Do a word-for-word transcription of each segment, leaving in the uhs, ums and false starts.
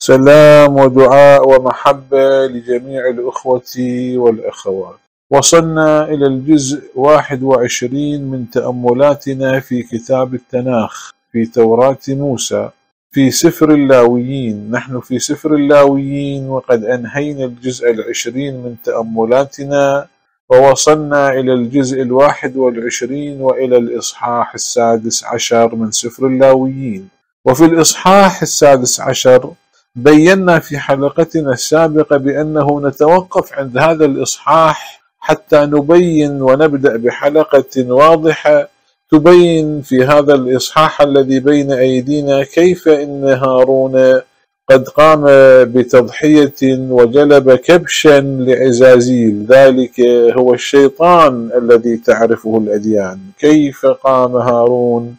سلام ودعاء ومحبة لجميع الأخوة والأخوات. وصلنا إلى الجزء واحد وعشرين من تأملاتنا في كتاب التناخ في توراة موسى في سفر اللاويين. نحن في سفر اللاويين وقد أنهينا الجزء العشرين من تأملاتنا، ووصلنا إلى الجزء الواحد والعشرين وإلى الإصحاح السادس عشر من سفر اللاويين. وفي الإصحاح السادس عشر بينا في حلقتنا السابقة بأنه نتوقف عند هذا الإصحاح حتى نبين ونبدأ بحلقة واضحة تبين في هذا الإصحاح الذي بين أيدينا كيف إن هارون قد قام بتضحية وجلب كبشا لعزازيل، ذلك هو الشيطان الذي تعرفه الأديان. كيف قام هارون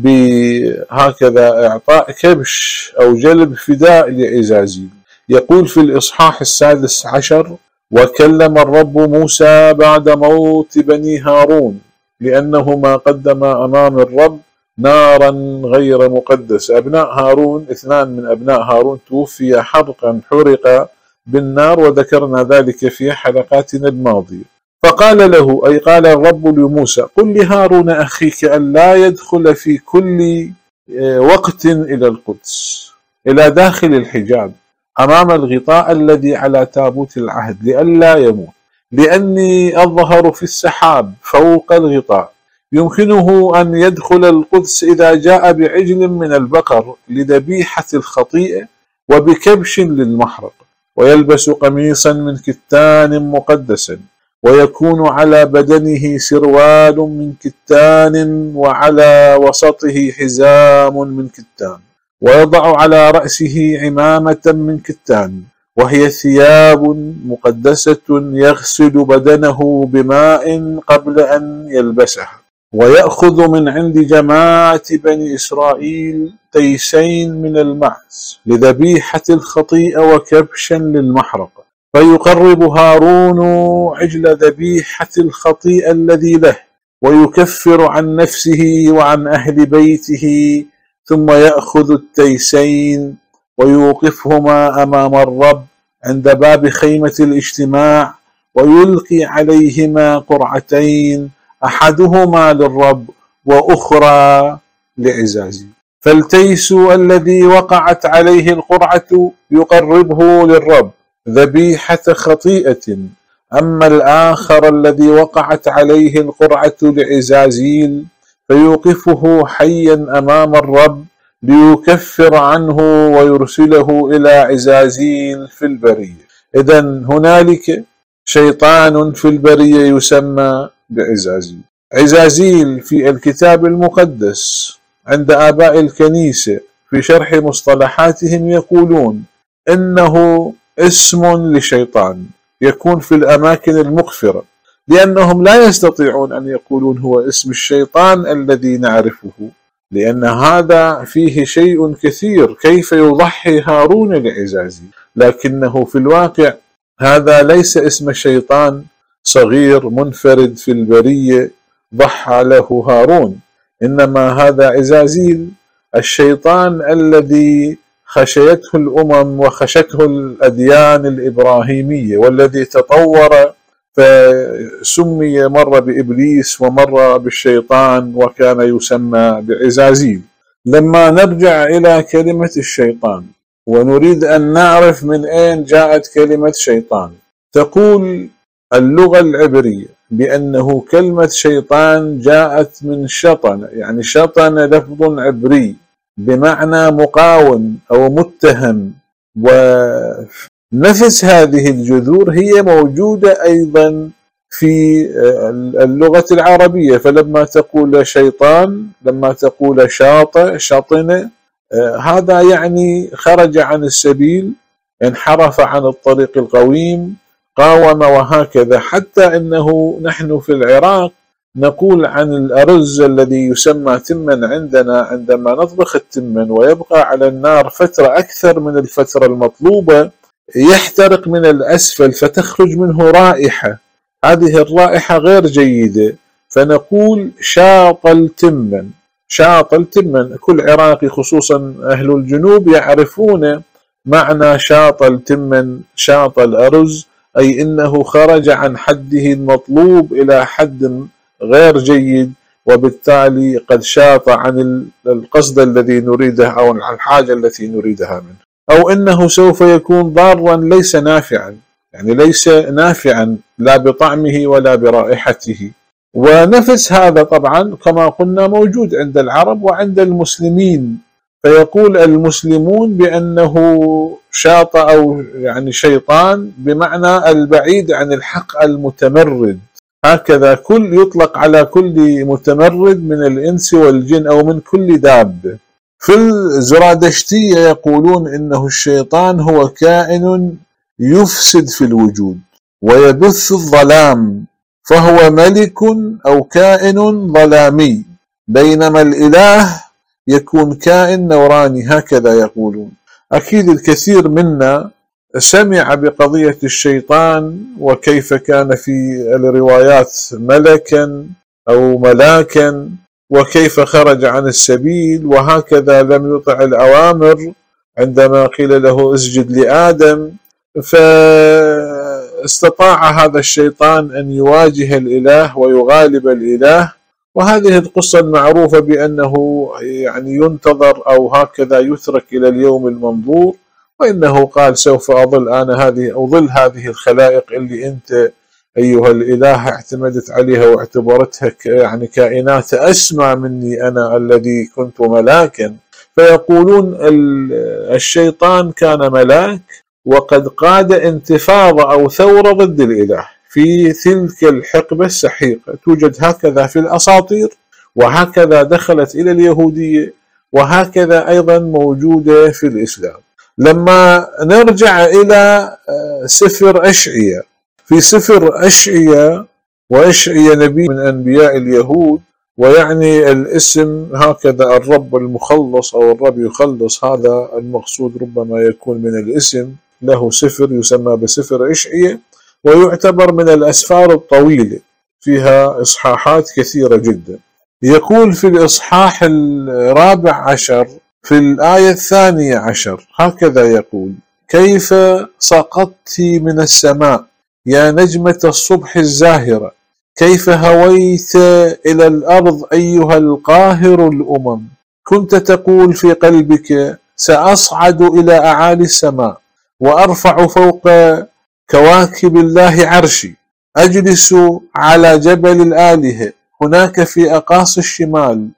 بهكذا إعطاء كبش أو جلب فداء لعزازيل؟ يقول في الإصحاح السادس عشر: وكلم الرب موسى بعد موت بني هارون لأنهما قدما أمام الرب نارا غير مقدس. أبناء هارون، اثنان من أبناء هارون توفي حرقا، حرق بالنار، وذكرنا ذلك في حلقاتنا الماضية. فقال له، أي قال الرب لموسى: قل لهارون أخيك أن لا يدخل في كل وقت إلى القدس، إلى داخل الحجاب أمام الغطاء الذي على تابوت العهد، لئلا يموت، لأني أظهر في السحاب فوق الغطاء. يمكنه أن يدخل القدس إذا جاء بعجل من البقر لذبيحة الخطيئة وبكبش للمحرق، ويلبس قميصا من كتان مقدسا، ويكون على بدنه سروال من كتان، وعلى وسطه حزام من كتان، ويضع على رأسه عمامة من كتان، وهي ثياب مقدسة يغسل بدنه بماء قبل أن يلبسها. ويأخذ من عند جماعة بني إسرائيل تيسين من المعز لذبيحة الخطيئة وكبشا للمحرق، فيقرب هارون عجل ذبيحة الخطيئة الذي له، ويكفر عن نفسه وعن أهل بيته، ثم يأخذ التيسين ويوقفهما أمام الرب عند باب خيمة الاجتماع، ويلقي عليهما قرعتين، أحدهما للرب وأخرى لعزازيل. فالتيس الذي وقعت عليه القرعة يقربه للرب ذبيحة خطيئة، أما الآخر الذي وقعت عليه القرعة لعزازيل فيوقفه حيا أمام الرب ليكفر عنه ويرسله إلى عزازيل في البرية. إذن هنالك شيطان في البرية يسمى بعزازيل. عزازيل في الكتاب المقدس عند آباء الكنيسة في شرح مصطلحاتهم يقولون إنه اسم لشيطان يكون في الأماكن المغفرة، لأنهم لا يستطيعون أن يقولون هو اسم الشيطان الذي نعرفه، لأن هذا فيه شيء كثير. كيف يضحي هارون لعزازيل؟ لكنه في الواقع هذا ليس اسم شيطان صغير منفرد في البرية ضحى له هارون، إنما هذا عزازيل الشيطان الذي خشيته الأمم وخشته الأديان الإبراهيمية، والذي تطور فسمي مرة بإبليس ومرة بالشيطان، وكان يسمى بعزازيل. لما نرجع إلى كلمة الشيطان ونريد أن نعرف من أين جاءت كلمة شيطان، تقول اللغة العبرية بأنه كلمة شيطان جاءت من شطن، يعني شطن لفظ عبري بمعنى مقاوم أو متهم، ونفس هذه الجذور هي موجودة أيضا في اللغة العربية. فلما تقول شيطان، لما تقول شاطئ، شطن، هذا يعني خرج عن السبيل، انحرف عن الطريق القويم، قاوم، وهكذا. حتى إنه نحن في العراق نقول عن الأرز الذي يسمى تما عندنا، عندما نطبخ التمن ويبقى على النار فترة أكثر من الفترة المطلوبة يحترق من الأسفل فتخرج منه رائحة، هذه الرائحة غير جيدة، فنقول شاط التمن. شاط التمن كل عراقي خصوصا أهل الجنوب يعرفون معنى شاط التمن شاط الأرز، أي إنه خرج عن حده المطلوب إلى حد غير جيد، وبالتالي قد شاط عن القصد الذي نريده أو عن الحاجة التي نريدها منه، أو إنه سوف يكون ضارا ليس نافعا، يعني ليس نافعا لا بطعمه ولا برائحته. ونفس هذا طبعا كما قلنا موجود عند العرب وعند المسلمين، فيقول المسلمون بأنه شاط أو يعني شيطان بمعنى البعيد عن الحق المتمرد، هكذا كل يطلق على كل متمرد من الإنس والجن أو من كل دابة. في الزرادشتية يقولون إنه الشيطان هو كائن يفسد في الوجود ويبث الظلام، فهو ملك أو كائن ظلامي، بينما الإله يكون كائن نوراني، هكذا يقولون. أكيد الكثير منا سمع بقضية الشيطان وكيف كان في الروايات ملكا أو ملاكا، وكيف خرج عن السبيل، وهكذا لم يطع الأوامر عندما قيل له اسجد لآدم، فاستطاع هذا الشيطان أن يواجه الإله ويغالب الإله. وهذه القصة المعروفة بأنه يعني ينتظر أو هكذا يترك إلى اليوم المنظور، وإنه قال سوف أظل أنا هذه أظل هذه الخلائق اللي أنت أيها الإله اعتمدت عليها واعتبرتها يعني كائنات أسمى مني أنا الذي كنت ملاكا. فيقولون الشيطان كان ملاك وقد قاد انتفاضة أو ثورة ضد الإله في تلك الحقبة السحيقة، توجد هكذا في الأساطير، وهكذا دخلت إلى اليهودية، وهكذا أيضا موجودة في الإسلام. لما نرجع إلى سفر أشعياء، في سفر أشعياء، وأشعياء نبي من أنبياء اليهود، ويعني الاسم هكذا الرب المخلص أو الرب يخلص، هذا المقصود ربما يكون من الاسم. له سفر يسمى بسفر أشعياء، ويعتبر من الأسفار الطويلة، فيها إصحاحات كثيرة جدا. يقول في الإصحاح الرابع عشر في الآية الثانية عشر هكذا يقول: كيف سقطت من السماء يا نجمة الصبح الزاهرة، كيف هويت إلى الأرض أيها القاهر الأمم، كنت تقول في قلبك سأصعد إلى أعالي السماء وأرفع فوق كواكب الله عرشي، أجلس على جبل الآلهة هناك في أقاصي الشمال،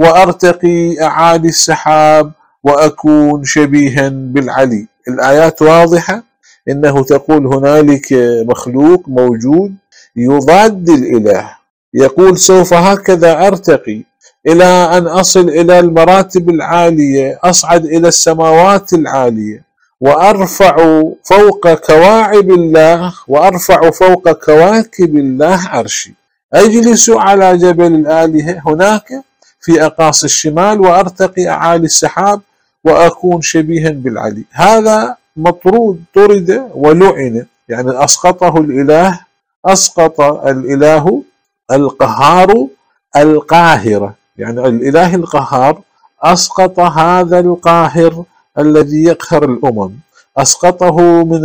وأرتقي أعالي السحاب وأكون شبيها بالعلي. الآيات واضحة، إنه تقول هنالك مخلوق موجود يضاد الإله، يقول سوف هكذا أرتقي إلى أن أصل إلى المراتب العالية، أصعد إلى السماوات العالية، وأرفع فوق كواعب الله وأرفع فوق كواكب الله عرشي، أجلس على جبل الآلهة هناك في أقاصي الشمال، وأرتقي أعالي السحاب وأكون شبيها بالعلي. هذا مطرود، طرد ولعن، يعني أسقطه الإله، أسقط الإله القهار القاهرة، يعني الإله القهار أسقط هذا القاهر الذي يقهر الأمم، أسقطه من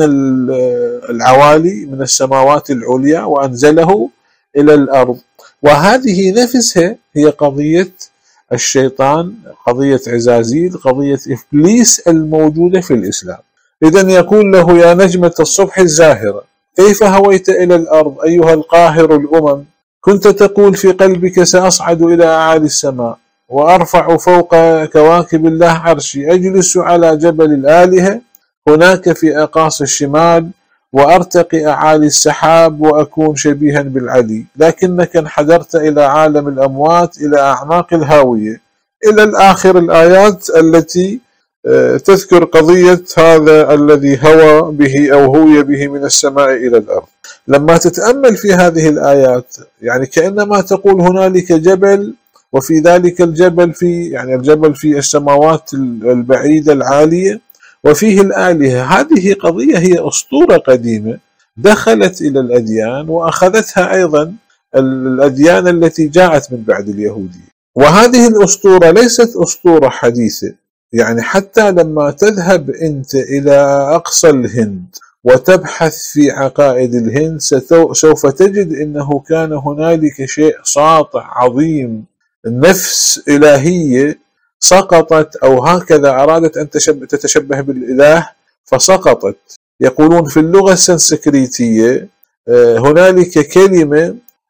العوالي من السماوات العليا وأنزله إلى الأرض. وهذه نفسها هي قضية الشيطان، قضية عزازيل، قضية إبليس الموجودة في الإسلام. إذن يقول له يا نجمة الصبح الزاهرة، كيف هويت إلى الأرض أيها القاهر الأمم، كنت تقول في قلبك سأصعد إلى أعالي السماء وأرفع فوق كواكب الله عرشي، أجلس على جبل الآلهة هناك في أقاصي الشمال، وأرتقي أعالي السحاب وأكون شبيها بالعلي، لكنك انحدرت إلى عالم الأموات، إلى أعماق الهاوية، إلى الآخر الآيات التي تذكر قضية هذا الذي هوى به أو هوي به من السماء إلى الأرض. لما تتأمل في هذه الآيات يعني كأنما تقول هنالك جبل، وفي ذلك الجبل في يعني الجبل في السماوات البعيدة العالية، وفيه الآلهة. هذه قضية هي أسطورة قديمة دخلت إلى الأديان وأخذتها أيضا الأديان التي جاءت من بعد اليهودية. وهذه الأسطورة ليست أسطورة حديثة، يعني حتى لما تذهب أنت إلى أقصى الهند وتبحث في عقائد الهند سوف تجد أنه كان هنالك شيء ساطع عظيم، نفس إلهية سقطت أو هكذا أرادت أن تتشبه بالإله فسقطت. يقولون في اللغة السنسكريتية هنالك كلمة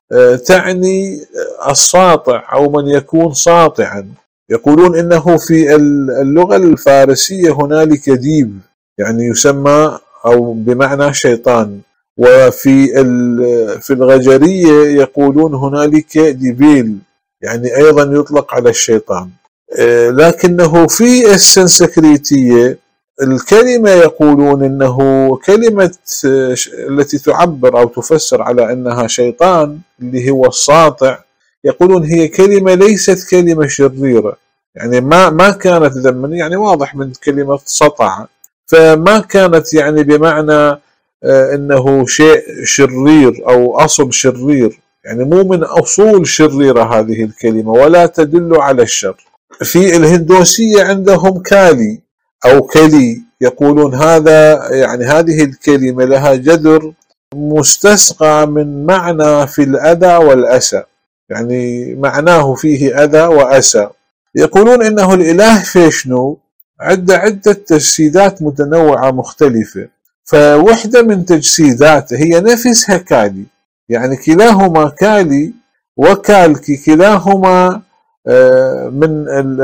تعني الساطع أو من يكون ساطعا. يقولون إنه في اللغة الفارسية هنالك ديب يعني يسمى أو بمعنى شيطان، وفي في الغجرية يقولون هنالك ديبيل يعني أيضا يطلق على الشيطان. لكنه في السنسكريتية الكلمة يقولون إنه كلمة التي تعبر أو تفسر على أنها شيطان اللي هو الساطع، يقولون هي كلمة ليست كلمة شريرة، يعني ما ما كانت ذما، يعني واضح من كلمة سطع، فما كانت يعني بمعنى انه شيء شرير او اصل شرير، يعني مو من اصول شريرة هذه الكلمة ولا تدل على الشر. في الهندوسية عندهم كالي او كلي، يقولون هذا يعني هذه الكلمة لها جذر مستسقى من معنى في الأذى والأسى، يعني معناه فيه أذى وأسى. يقولون إنه الإله فيشنو عنده عدة تجسيدات متنوعة مختلفة، فوحدة من تجسيداته هي نفسها كالي، يعني كلاهما كالي وكالكي كلاهما من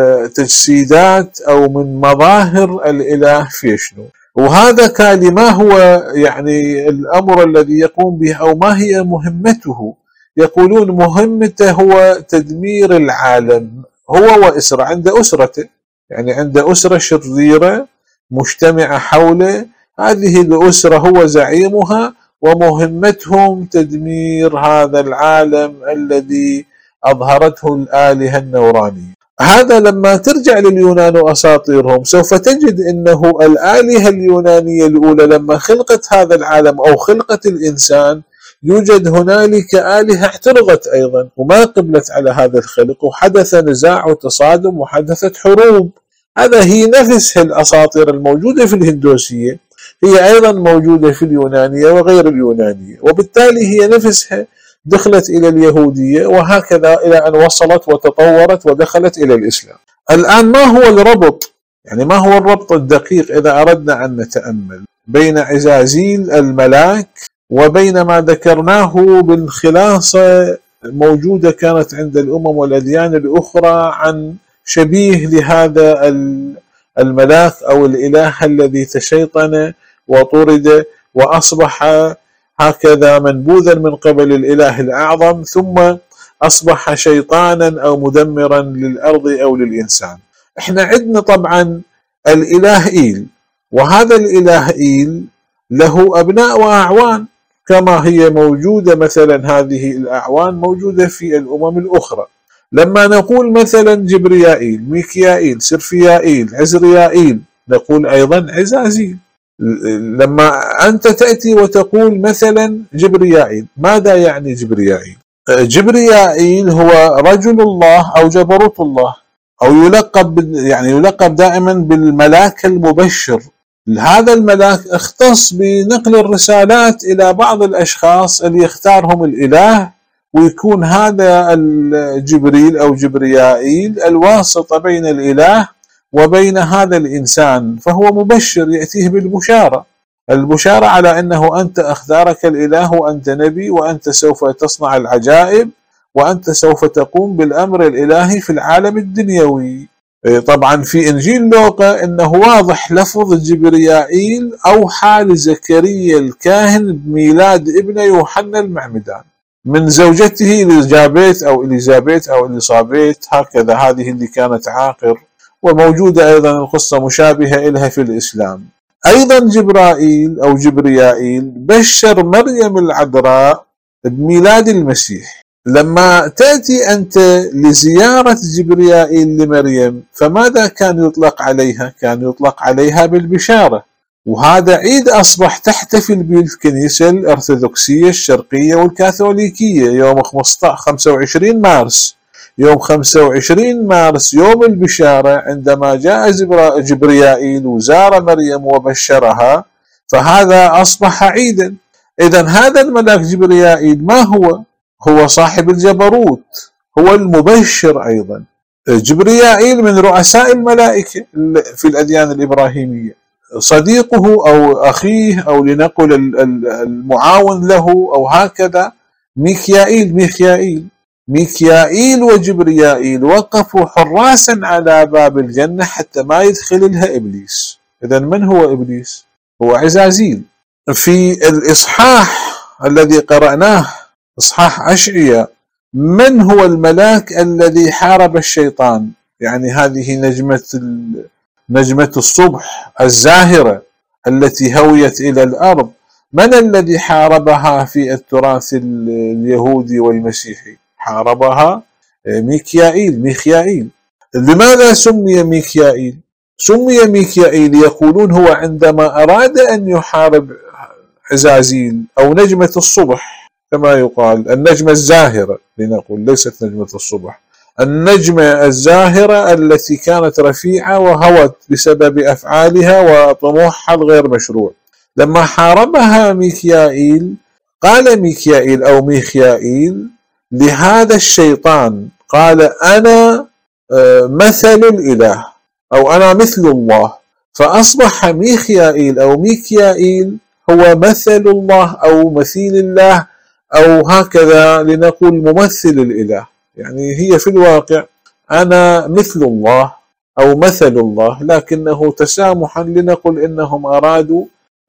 التجسيدات أو من مظاهر الإله فيشنو. وهذا كالي ما هو يعني الأمر الذي يقوم به أو ما هي مهمته؟ يقولون مهمته هو تدمير العالم، هو وأسرة، عند أسرته، يعني عند أسرة شريرة مجتمعة حوله، هذه الأسرة هو زعيمها ومهمتهم تدمير هذا العالم الذي أظهرته الآلهة النورانية. هذا لما ترجع لليونان وأساطيرهم سوف تجد أنه الآلهة اليونانية الأولى لما خلقت هذا العالم أو خلقت الإنسان يوجد هنالك آلهة اعترضت أيضا وما قبلت على هذا الخلق، وحدث نزاع وتصادم وحدثت حروب. هذا هي نفس الأساطير الموجودة في الهندوسية هي أيضا موجودة في اليونانية وغير اليونانية، وبالتالي هي نفسها دخلت إلى اليهودية وهكذا إلى أن وصلت وتطورت ودخلت إلى الإسلام. الآن ما هو الربط؟ يعني ما هو الربط الدقيق إذا أردنا أن نتأمل بين عزازيل الملاك وبين ما ذكرناه بالخلاصة موجودة كانت عند الأمم والأديان الأخرى عن شبيه لهذا الملاك أو الإله الذي تشيطن وطرد وأصبح هكذا منبوذا من قبل الإله الأعظم، ثم أصبح شيطانا أو مدمرا للأرض أو للإنسان. احنا عندنا طبعا الإله إيل، وهذا الإله إيل له أبناء وأعوان كما هي موجودة مثلا هذه الأعوان موجودة في الأمم الأخرى. لما نقول مثلا جبريائيل، ميكيائيل، سرفيائيل، عزريائيل، نقول أيضا عزازيل. لما أنت تأتي وتقول مثلا جبريائيل، ماذا يعني جبريائيل؟ جبريائيل هو رجل الله أو جبروت الله، أو يلقب يعني يلقب دائما بالملاك المبشر. هذا الملاك اختص بنقل الرسالات إلى بعض الأشخاص اللي يختارهم الإله، ويكون هذا الجبريل أو جبريائيل الواسطة بين الإله وبين هذا الإنسان، فهو مبشر يأتيه بالبشارة، البشارة على أنه أنت اختارك الإله وأنت نبي وأنت سوف تصنع العجائب وأنت سوف تقوم بالأمر الإلهي في العالم الدنيوي. طبعا في إنجيل لوقا إنه واضح لفظ جبريائيل أوحى لزكريا الكاهن بميلاد ابن يوحنا المعمدان من زوجته إليزابيث أو إليزابيث أو إليصابيت، هكذا هذه اللي كانت عاقر، وموجودة أيضا القصة مشابهة إلها في الإسلام. أيضا جبرائيل أو جبريائيل بشر مريم العذراء بميلاد المسيح. لما تأتي أنت لزيارة جبريائيل لمريم فماذا كان يطلق عليها؟ كان يطلق عليها بالبشارة، وهذا عيد أصبح تحتفل به الكنيسة الأرثوذكسية الشرقية والكاثوليكية يوم خمسة وعشرين مارس، يوم خمسة وعشرين مارس يوم البشارة عندما جاء جبريائيل وزار مريم وبشرها، فهذا أصبح عيدا. إذن هذا الملاك جبريائيل ما هو؟ هو صاحب الجبروت، هو المبشر أيضا. جبريائيل من رؤساء الملائكة في الأديان الإبراهيمية، صديقه أو أخيه أو لنقل المعاون له أو هكذا ميكائيل. ميكائيل ميكائيل وجبريائيل وقفوا حراسا على باب الجنة حتى ما يدخل لها إبليس. إذن من هو إبليس؟ هو عزازيل. في الإصحاح الذي قرأناه إصحاح أشعياء، من هو الملاك الذي حارب الشيطان؟ يعني هذه نجمة نجمة الصبح الزاهرة التي هويت إلى الأرض، من الذي حاربها في التراث اليهودي والمسيحي؟ حاربها ميكائيل. ميكائيل. لماذا سمي ميكائيل؟ سمي ميكائيل يقولون هو عندما أراد أن يحارب عزازيل أو نجمة الصبح كما يقال، النجمة الزاهرة لنقول، ليست نجمة الصبح، النجمة الزاهرة التي كانت رفيعة وهوت بسبب أفعالها وطموحها الغير مشروع. لما حاربها ميكائيل قال ميكائيل أو ميخائيل لهذا الشيطان، قال أنا مثل الإله أو أنا مثل الله، فأصبح ميخائيل أو ميكائيل هو مثل الله أو مثيل الله أو هكذا لنقول ممثل الإله. يعني هي في الواقع أنا مثل الله أو مثل الله، لكنه تسامحا لنقول إنهم أرادوا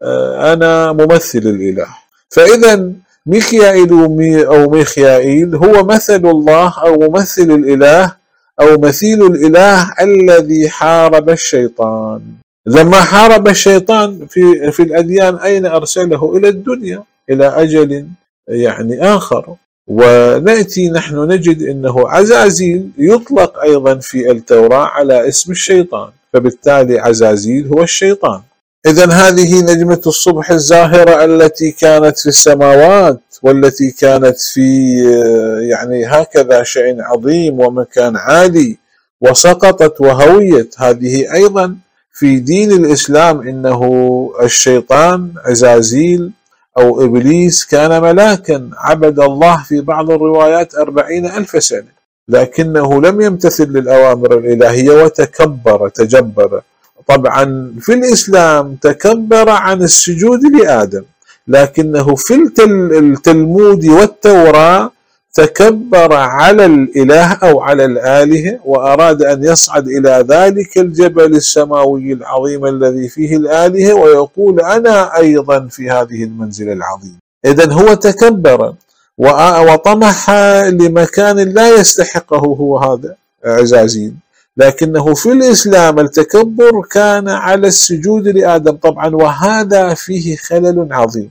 أنا ممثل الإله. فإذا ميكائيل أو ميخائيل هو مثل الله أو ممثل الإله أو مثيل الإله الذي حارب الشيطان. لما حارب الشيطان في, في الأديان أين أرسله؟ إلى الدنيا، إلى أجل يعني آخر. ونأتي نحن نجد أنه عزازيل يطلق أيضا في التوراة على اسم الشيطان، فبالتالي عزازيل هو الشيطان. إذن هذه نجمة الصبح الزاهرة التي كانت في السماوات والتي كانت في يعني هكذا شيء عظيم ومكان عالي وسقطت وهويت، هذه أيضا في دين الإسلام إنه الشيطان عزازيل أو إبليس كان ملاكا عبد الله في بعض الروايات أربعين ألف سنة، لكنه لم يمتثل للأوامر الإلهية وتكبر تجبر. طبعا في الإسلام تكبر عن السجود لآدم، لكنه في التلمود والتوراة تكبر على الإله أو على الآلهة، وأراد أن يصعد إلى ذلك الجبل السماوي العظيم الذي فيه الآلهة ويقول أنا أيضا في هذه المنزلة العظيمة. إذن هو تكبر وطمح لمكان لا يستحقه هو هذا عزازيل. لكنه في الإسلام التكبر كان على السجود لآدم طبعا، وهذا فيه خلل عظيم.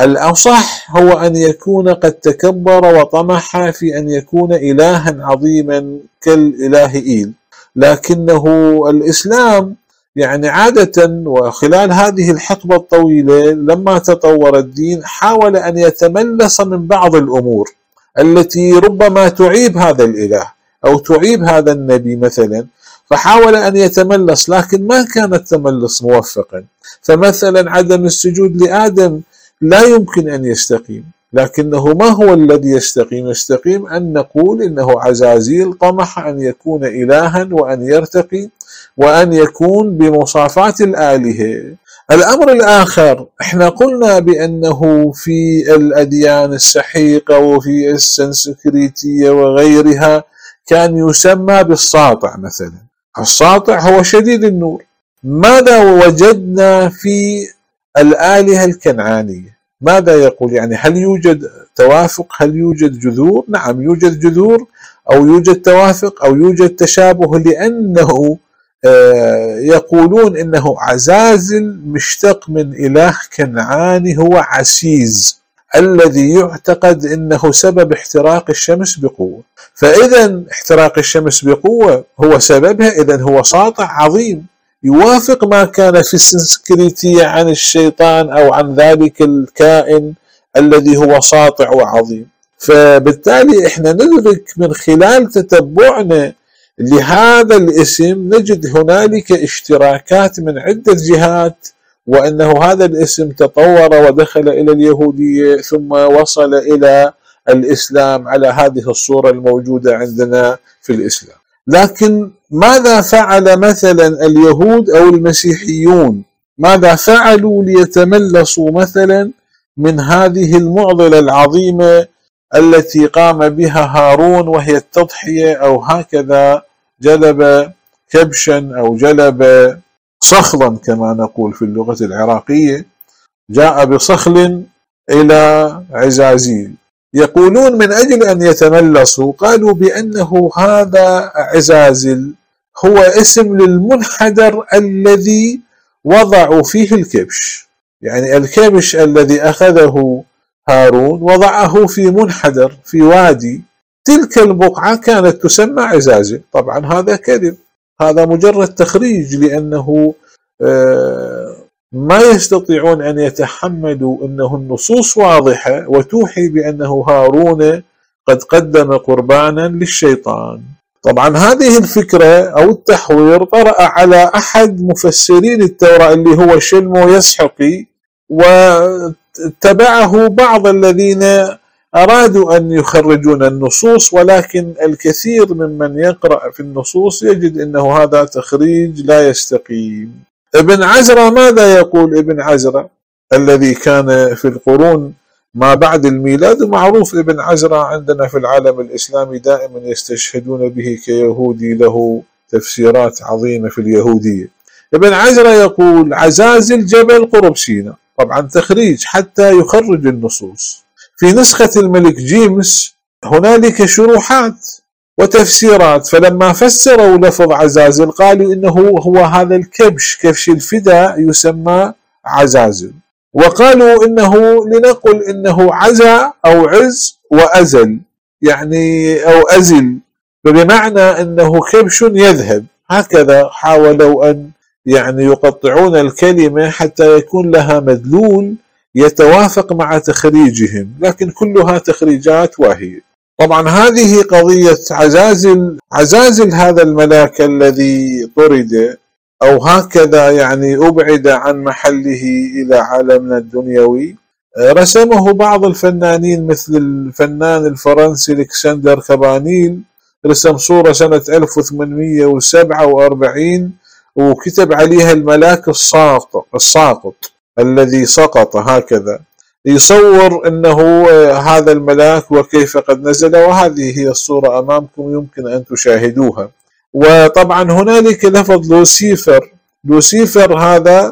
الأصح هو أن يكون قد تكبر وطمح في أن يكون إلها عظيما كالإله إيل، لكنه الإسلام يعني عادة وخلال هذه الحقبة الطويلة لما تطور الدين حاول أن يتملص من بعض الأمور التي ربما تعيب هذا الإله أو تعيب هذا النبي مثلا، فحاول أن يتملص، لكن ما كان التملص موفقا. فمثلا عدم السجود لآدم لا يمكن أن يستقيم، لكنه ما هو الذي يستقيم؟ يستقيم أن نقول إنه عزازيل طمح أن يكون إلها وأن يرتقي وأن يكون بمصافات الآلهة. الأمر الآخر، احنا قلنا بأنه في الأديان السحيقة وفي السنسكريتية وغيرها كان يسمى بالساطع مثلا. الساطع هو شديد النور. ماذا وجدنا في الآلهة الكنعانية؟ ماذا يقول؟ يعني هل يوجد توافق؟ هل يوجد جذور؟ نعم يوجد جذور أو يوجد توافق أو يوجد تشابه، لأنه يقولون إنه عزازل مشتق من إله كنعاني هو عسيز الذي يعتقد إنه سبب احتراق الشمس بقوة. فإذا احتراق الشمس بقوة هو سببها، إذن هو ساطع عظيم يوافق ما كان في السنسكريتية عن الشيطان أو عن ذلك الكائن الذي هو ساطع وعظيم. فبالتالي احنا ندرك من خلال تتبعنا لهذا الاسم نجد هنالك اشتراكات من عدة جهات، وأنه هذا الاسم تطور ودخل إلى اليهودية ثم وصل إلى الإسلام على هذه الصورة الموجودة عندنا في الإسلام. لكن ماذا فعل مثلا اليهود أو المسيحيون؟ ماذا فعلوا ليتملصوا مثلا من هذه المعضلة العظيمة التي قام بها هارون، وهي التضحية، أو هكذا جلب كبشا أو جلب صخلا كما نقول في اللغة العراقية، جاء بصخل إلى عزازيل. يقولون من أجل أن يتملصوا قالوا بأنه هذا عزازل هو اسم للمنحدر الذي وضعوا فيه الكبش، يعني الكبش الذي أخذه هارون وضعه في منحدر في وادي، تلك البقعة كانت تسمى عزازل. طبعا هذا كذب، هذا مجرد تخريج، لأنه ما يستطيعون أن يتحملوا أنه النصوص واضحة وتوحي بأنه هارون قد قدم قربانا للشيطان. طبعا هذه الفكرة أو التحوير طرأ على أحد مفسرين التوراة اللي هو شلمو يسحقي، واتبعه بعض الذين أرادوا أن يخرجون النصوص، ولكن الكثير ممن يقرأ في النصوص يجد أنه هذا تخريج لا يستقيم. ابن عزرا ماذا يقول؟ ابن عزرا الذي كان في القرون ما بعد الميلاد، معروف ابن عزرا عندنا في العالم الإسلامي دائما يستشهدون به كيهودي، له تفسيرات عظيمة في اليهودية. ابن عزرا يقول عزازل جبل قرب سيناء، طبعا تخريج حتى يخرج النصوص. في نسخة الملك جيمس هنالك شروحات وتفسيرات، فلما فسروا لفظ عزازل قالوا إنه هو هذا الكبش، كبش الفداء يسمى عزازل، وقالوا إنه لنقل إنه عزا أو عز وأزل، يعني أو أزل، فبمعنى أنه كبش يذهب. هكذا حاولوا أن يعني يقطعون الكلمة حتى يكون لها مدلول يتوافق مع تخريجهم، لكن كلها تخريجات واهية. طبعا هذه قضية عزازل، عزازل هذا الملاك الذي طرد أو هكذا يعني أبعد عن محله إلى عالمنا الدنيوي، رسمه بعض الفنانين مثل الفنان الفرنسي الكسندر كابانيل، رسم صورة سنة ألف وثمانمئة وسبعة وأربعين وكتب عليها الملاك الساقط الساقط الذي سقط، هكذا يصور أنه هذا الملاك وكيف قد نزل، وهذه هي الصورة أمامكم يمكن أن تشاهدوها. وطبعا هنالك لفظ لوسيفر، لوسيفر هذا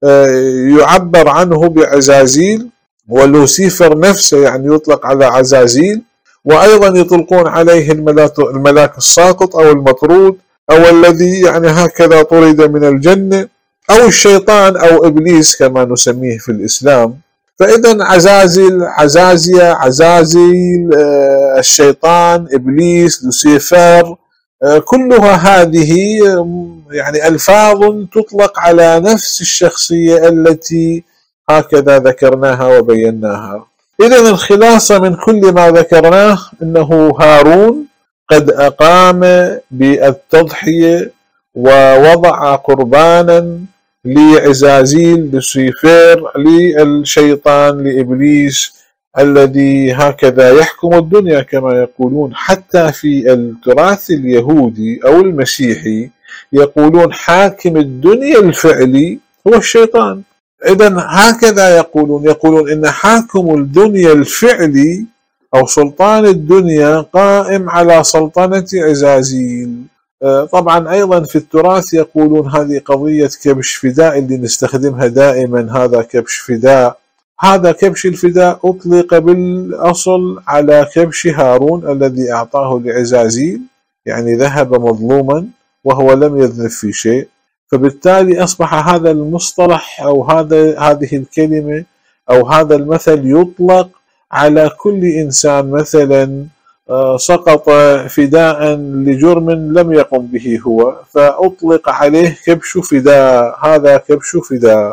يعبر عنه بعزازيل، ولوسيفر نفسه يعني يطلق على عزازيل، وأيضا يطلقون عليه الملاك الساقط أو المطرود أو الذي يعني هكذا طرد من الجنة، أو الشيطان أو إبليس كما نسميه في الإسلام. فإذا عزازل، عزازية، عزازيل، الشيطان، إبليس، لوسيفر، كلها هذه يعني ألفاظ تطلق على نفس الشخصية التي هكذا ذكرناها وبيناها. إذن الخلاصة من كل ما ذكرناه أنه هارون قد أقام بالتضحية ووضع قربانا لعزازيل، لوسيفر، للشيطان، لإبليس الذي هكذا يحكم الدنيا كما يقولون. حتى في التراث اليهودي أو المسيحي يقولون حاكم الدنيا الفعلي هو الشيطان. إذن هكذا يقولون، يقولون إن حاكم الدنيا الفعلي أو سلطان الدنيا قائم على سلطنة عزازيل. طبعا أيضا في التراث يقولون هذه قضية كبش فداء اللي نستخدمها دائما، هذا كبش فداء. هذا كبش الفداء أطلق بالأصل على كبش هارون الذي أعطاه لعزازيل، يعني ذهب مظلوما وهو لم يذنب في شيء، فبالتالي أصبح هذا المصطلح أو هذا هذه الكلمة أو هذا المثل يطلق على كل إنسان مثلا سقط فداء لجرم لم يقم به هو، فأطلق عليه كبش فداء، هذا كبش فداء.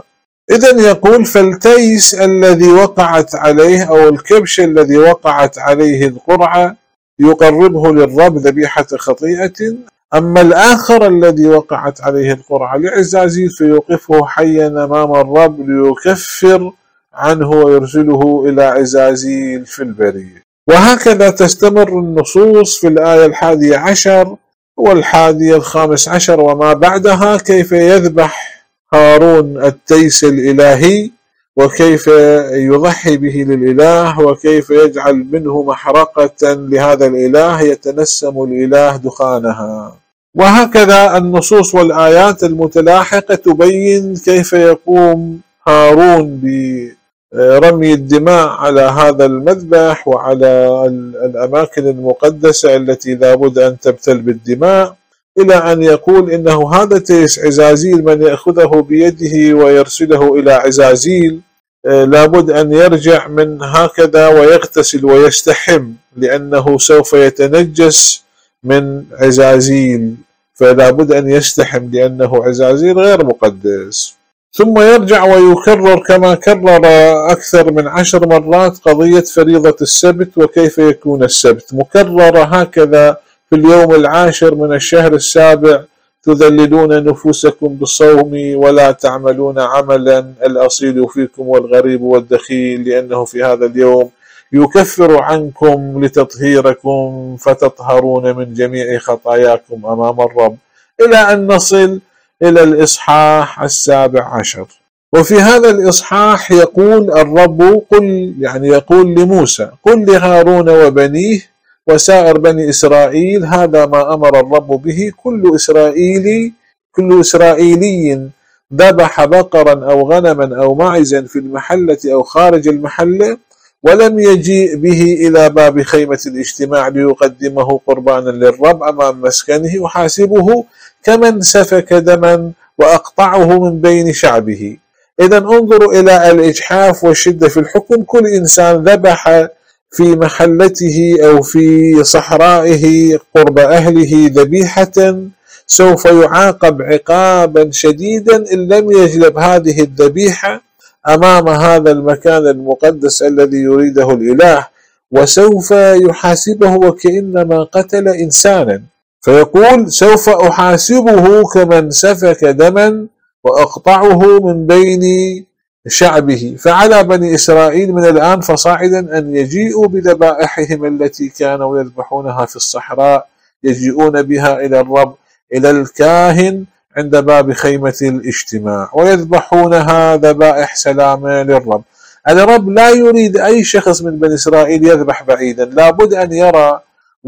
إذن يقول فالتيس الذي وقعت عليه أو الكبش الذي وقعت عليه القرعة يقربه للرب ذبيحة خطيئة، أما الآخر الذي وقعت عليه القرعة لعزازيل فيوقفه حيا أمام الرب ليكفر عنه ويرسله إلى عزازيل في البرية. وهكذا تستمر النصوص في الآية الحادية عشر والحادية الخامس عشر وما بعدها، كيف يذبح هارون التيس الإلهي وكيف يضحي به للإله وكيف يجعل منه محرقة لهذا الإله يتنسم الإله دخانها. وهكذا النصوص والآيات المتلاحقة تبين كيف يقوم هارون برمي الدماء على هذا المذبح وعلى الأماكن المقدسة التي لا بد أن تبتل بالدماء، إلى أن يقول إنه هذا تيس عزازيل من يأخذه بيده ويرسله إلى عزازيل لابد أن يرجع من هكذا ويغتسل ويستحم، لأنه سوف يتنجس من عزازيل، فلا بد أن يستحم لأنه عزازيل غير مقدس. ثم يرجع ويكرر كما كرر أكثر من عشر مرات قضية فريضة السبت وكيف يكون السبت مكررة هكذا في اليوم العاشر من الشهر السابع: تذللون نفوسكم بالصوم ولا تعملون عملا الأصيل فيكم والغريب والدخيل، لأنه في هذا اليوم يكفر عنكم لتطهيركم فتطهرون من جميع خطاياكم أمام الرب، إلى أن نصل إلى الإصحاح السابع عشر. وفي هذا الإصحاح يقول الرب قل يعني يقول لموسى: قل لهارون وبنيه وسائر بني إسرائيل هذا ما أمر الرب به: كل إسرائيلي كل إسرائيلي ذبح بقرا أو غنما أو معزا في المحلة أو خارج المحلة ولم يجيء به إلى باب خيمة الاجتماع ليقدمه قربانا للرب أمام مسكنه وحاسبه كمن سفك دما وأقطعه من بين شعبه. إذا انظروا إلى الإجحاف والشدة في الحكم. كل إنسان ذبح في محلته أو في صحرائه قرب أهله ذبيحة سوف يعاقب عقابا شديدا إن لم يجلب هذه الذبيحة أمام هذا المكان المقدس الذي يريده الإله، وسوف يحاسبه وكأنما قتل إنسانا. فيقول: سوف أحاسبه كمن سفك دما وأقطعه من بين شعبه. فعلى بني إسرائيل من الآن فصاعدا أن يجيئوا بذبائحهم التي كانوا يذبحونها في الصحراء، يجيئون بها إلى الرب إلى الكاهن عند باب خيمة الاجتماع ويذبحونها ذبائح سلامة للرب. الرب لا يريد أي شخص من بني إسرائيل يذبح بعيدا، لابد أن يرى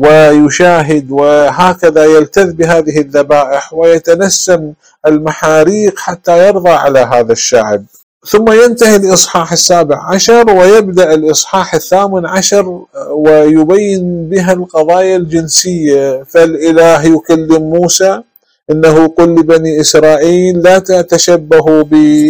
ويشاهد وهكذا يلتذ بهذه الذبائح ويتنسم المحاريق حتى يرضى على هذا الشعب. ثم ينتهي الإصحاح السابع عشر ويبدأ الإصحاح الثامن عشر ويبين بها القضايا الجنسية. فالإله يكلم موسى إنه قل لبني إسرائيل لا تتشبهوا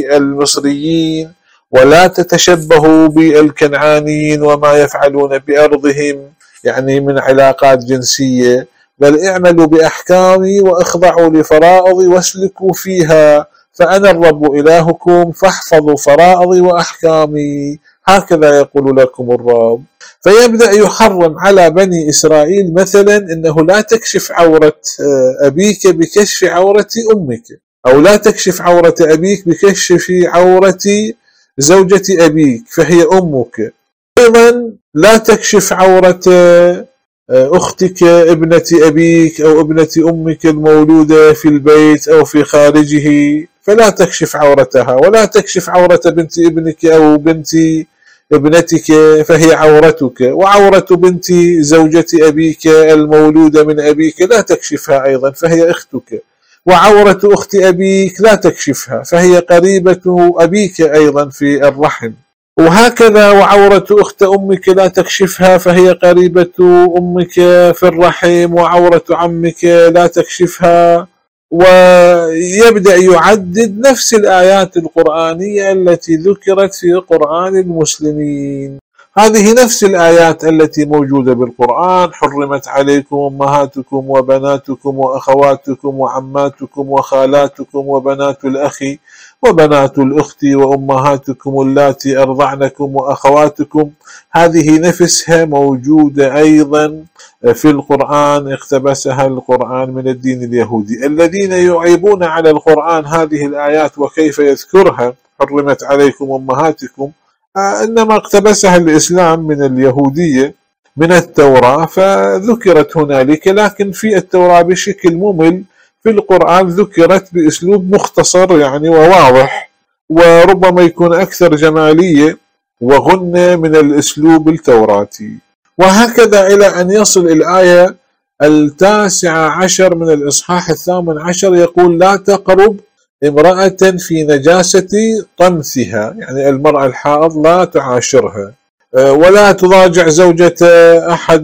بالمصريين ولا تتشبهوا بالكنعانيين وما يفعلون بأرضهم، يعني من علاقات جنسية، بل اعملوا بأحكامي واخضعوا لفرائضي واسلكوا فيها، فأنا الرب إلهكم فاحفظوا فرائضي وأحكامي، هكذا يقول لكم الرب. فيبدأ يحرم على بني إسرائيل مثلا أنه لا تكشف عورة أبيك بكشف عورة أمك، أو لا تكشف عورة أبيك بكشف عورة زوجة أبيك فهي أمك. أيضا لا تكشف عورة أختك ابنة أبيك أو ابنة أمك المولودة في البيت أو في خارجه، فلا تكشف عورتها. ولا تكشف عورة بنت ابنك أو بنت ابنتك فهي عورتك. وعورة بنت زوجة أبيك المولودة من أبيك لا تكشفها أيضا فهي أختك. وعورة أخت أبيك لا تكشفها فهي قريبة أبيك أيضا في الرحم. وهكذا وعورة أخت أمك لا تكشفها فهي قريبة أمك في الرحم. وعورة عمك لا تكشفها. ويبدأ يعدد نفس الآيات القرآنية التي ذكرت في قرآن المسلمين. هذه نفس الآيات التي موجودة بالقرآن: حرمت عليكم أمهاتكم وبناتكم وأخواتكم وعماتكم وخالاتكم وبنات الأخ وبنات الأخت وأمهاتكم اللاتي أرضعنكم وأخواتكم. هذه نفسها موجودة أيضا في القرآن، اقتبسها القرآن من الدين اليهودي. الذين يعيبون على القرآن هذه الآيات وكيف يذكرها حرمت عليكم أمهاتكم، إنما اقتبسها الإسلام من اليهودية من التوراة فذكرت هنالك، لكن في التوراة بشكل ممل، في القرآن ذكرت بأسلوب مختصر يعني وواضح، وربما يكون أكثر جمالية وغنى من الأسلوب التوراتي. وهكذا إلى أن يصل الآية التاسعة عشر من الإصحاح الثامن عشر، يقول: لا تقرب امرأة في نجاسة طمثها، يعني المرأة الحائض لا تعاشرها، ولا تضاجع زوجة أحد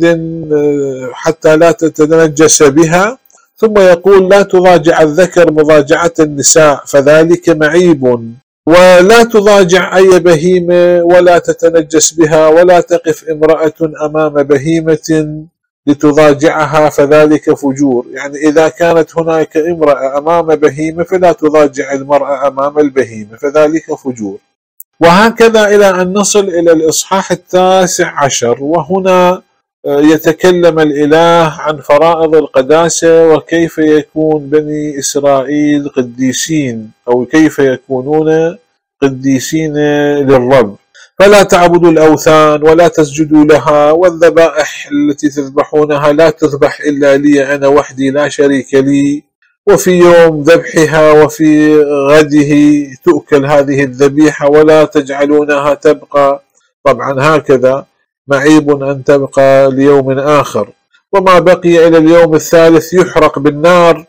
حتى لا تتنجس بها. ثم يقول: لا تضاجع الذكر مضاجعة النساء فذلك معيب، ولا تضاجع أي بهيمة ولا تتنجس بها، ولا تقف امرأة أمام بهيمة لتضاجعها فذلك فجور. يعني إذا كانت هناك امرأة أمام بهيمة فلا تضاجع المرأة أمام البهيمة فذلك فجور. وهكذا إلى أن نصل إلى الإصحاح التاسع عشر، وهنا يتكلم الإله عن فرائض القداسة وكيف يكون بني إسرائيل قديسين، أو كيف يكونون قديسين للرب. فلا تعبدوا الأوثان ولا تسجدوا لها، والذبائح التي تذبحونها لا تذبح إلا لي أنا وحدي لا شريك لي، وفي يوم ذبحها وفي غده تؤكل هذه الذبيحة ولا تجعلونها تبقى. طبعا هكذا معيب أن تبقى ليوم آخر، وما بقي إلى اليوم الثالث يحرق بالنار،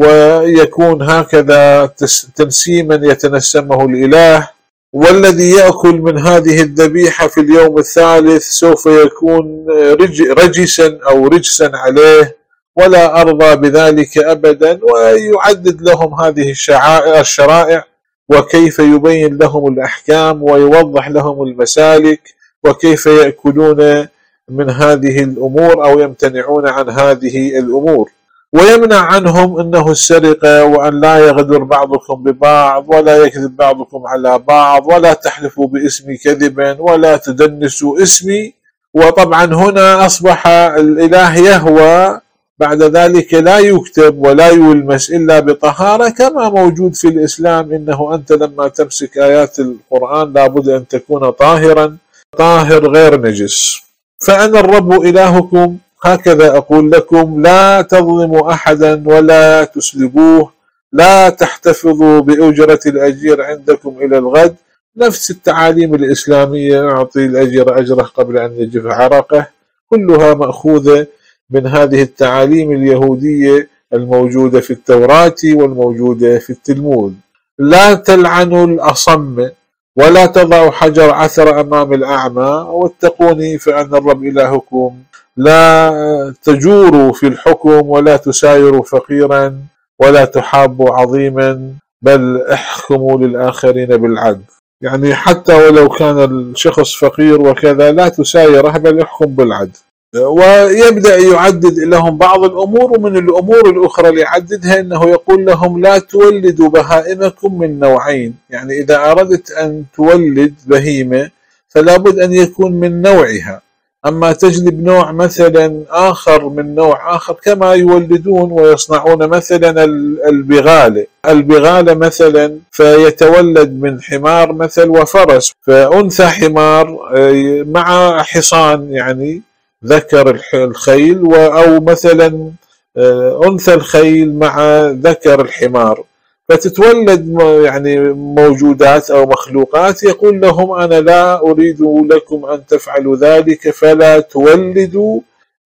ويكون هكذا تنسيما يتنسمه الإله. والذي يأكل من هذه الذبيحة في اليوم الثالث سوف يكون رجسا أو رجسا عليه، ولا أرضى بذلك أبدا. ويعدد لهم هذه الشعائر الشرائع، وكيف يبين لهم الأحكام ويوضح لهم المسالك، وكيف يأكلون من هذه الأمور أو يمتنعون عن هذه الأمور. ويمنع عنهم أنه السرقة، وأن لا يغدر بعضكم ببعض، ولا يكذب بعضكم على بعض، ولا تحلفوا باسمي كذبا، ولا تدنسوا اسمي. وطبعا هنا أصبح الإله يهوى بعد ذلك لا يكتب ولا يلمس إلا بطهارة، كما موجود في الإسلام إنه أنت لما تمسك آيات القرآن لابد أن تكون طاهرا طاهر غير نجس. فأنا الرب إلهكم هكذا أقول لكم: لا تظلموا أحدا ولا تسلبوه، لا تحتفظوا بأجرة الأجير عندكم إلى الغد. نفس التعاليم الإسلامية: أعطي الأجير أجره قبل أن يجف عرقه، كلها مأخوذة من هذه التعاليم اليهودية الموجودة في التوراة والموجودة في التلمود. لا تلعنوا الأصم، ولا تضعوا حجر عثر أمام الأعمى، واتقوني فأن الرب إلهكم. لا تجوروا في الحكم، ولا تسايروا فقيرا، ولا تحابوا عظيما، بل احكموا للآخرين بالعدل. يعني حتى ولو كان الشخص فقير وكذا لا تسايره، بل احكم بالعدل. ويبدأ يعدد لهم بعض الأمور، ومن الأمور الأخرى اللي يعددها أنه يقول لهم: لا تولدوا بهائمكم من نوعين. يعني إذا أردت أن تولد بهيمة فلا بد أن يكون من نوعها، أما تجلب نوع مثلا آخر من نوع آخر، كما يولدون ويصنعون مثلا البغالة البغالة مثلا فيتولد من حمار مثل وفرس، فأنثى حمار مع حصان يعني ذكر الخيل، أو مثلا أنثى الخيل مع ذكر الحمار، فتتولد يعني موجودات أو مخلوقات. يقول لهم: أنا لا أريد لكم أن تفعلوا ذلك، فلا تولدوا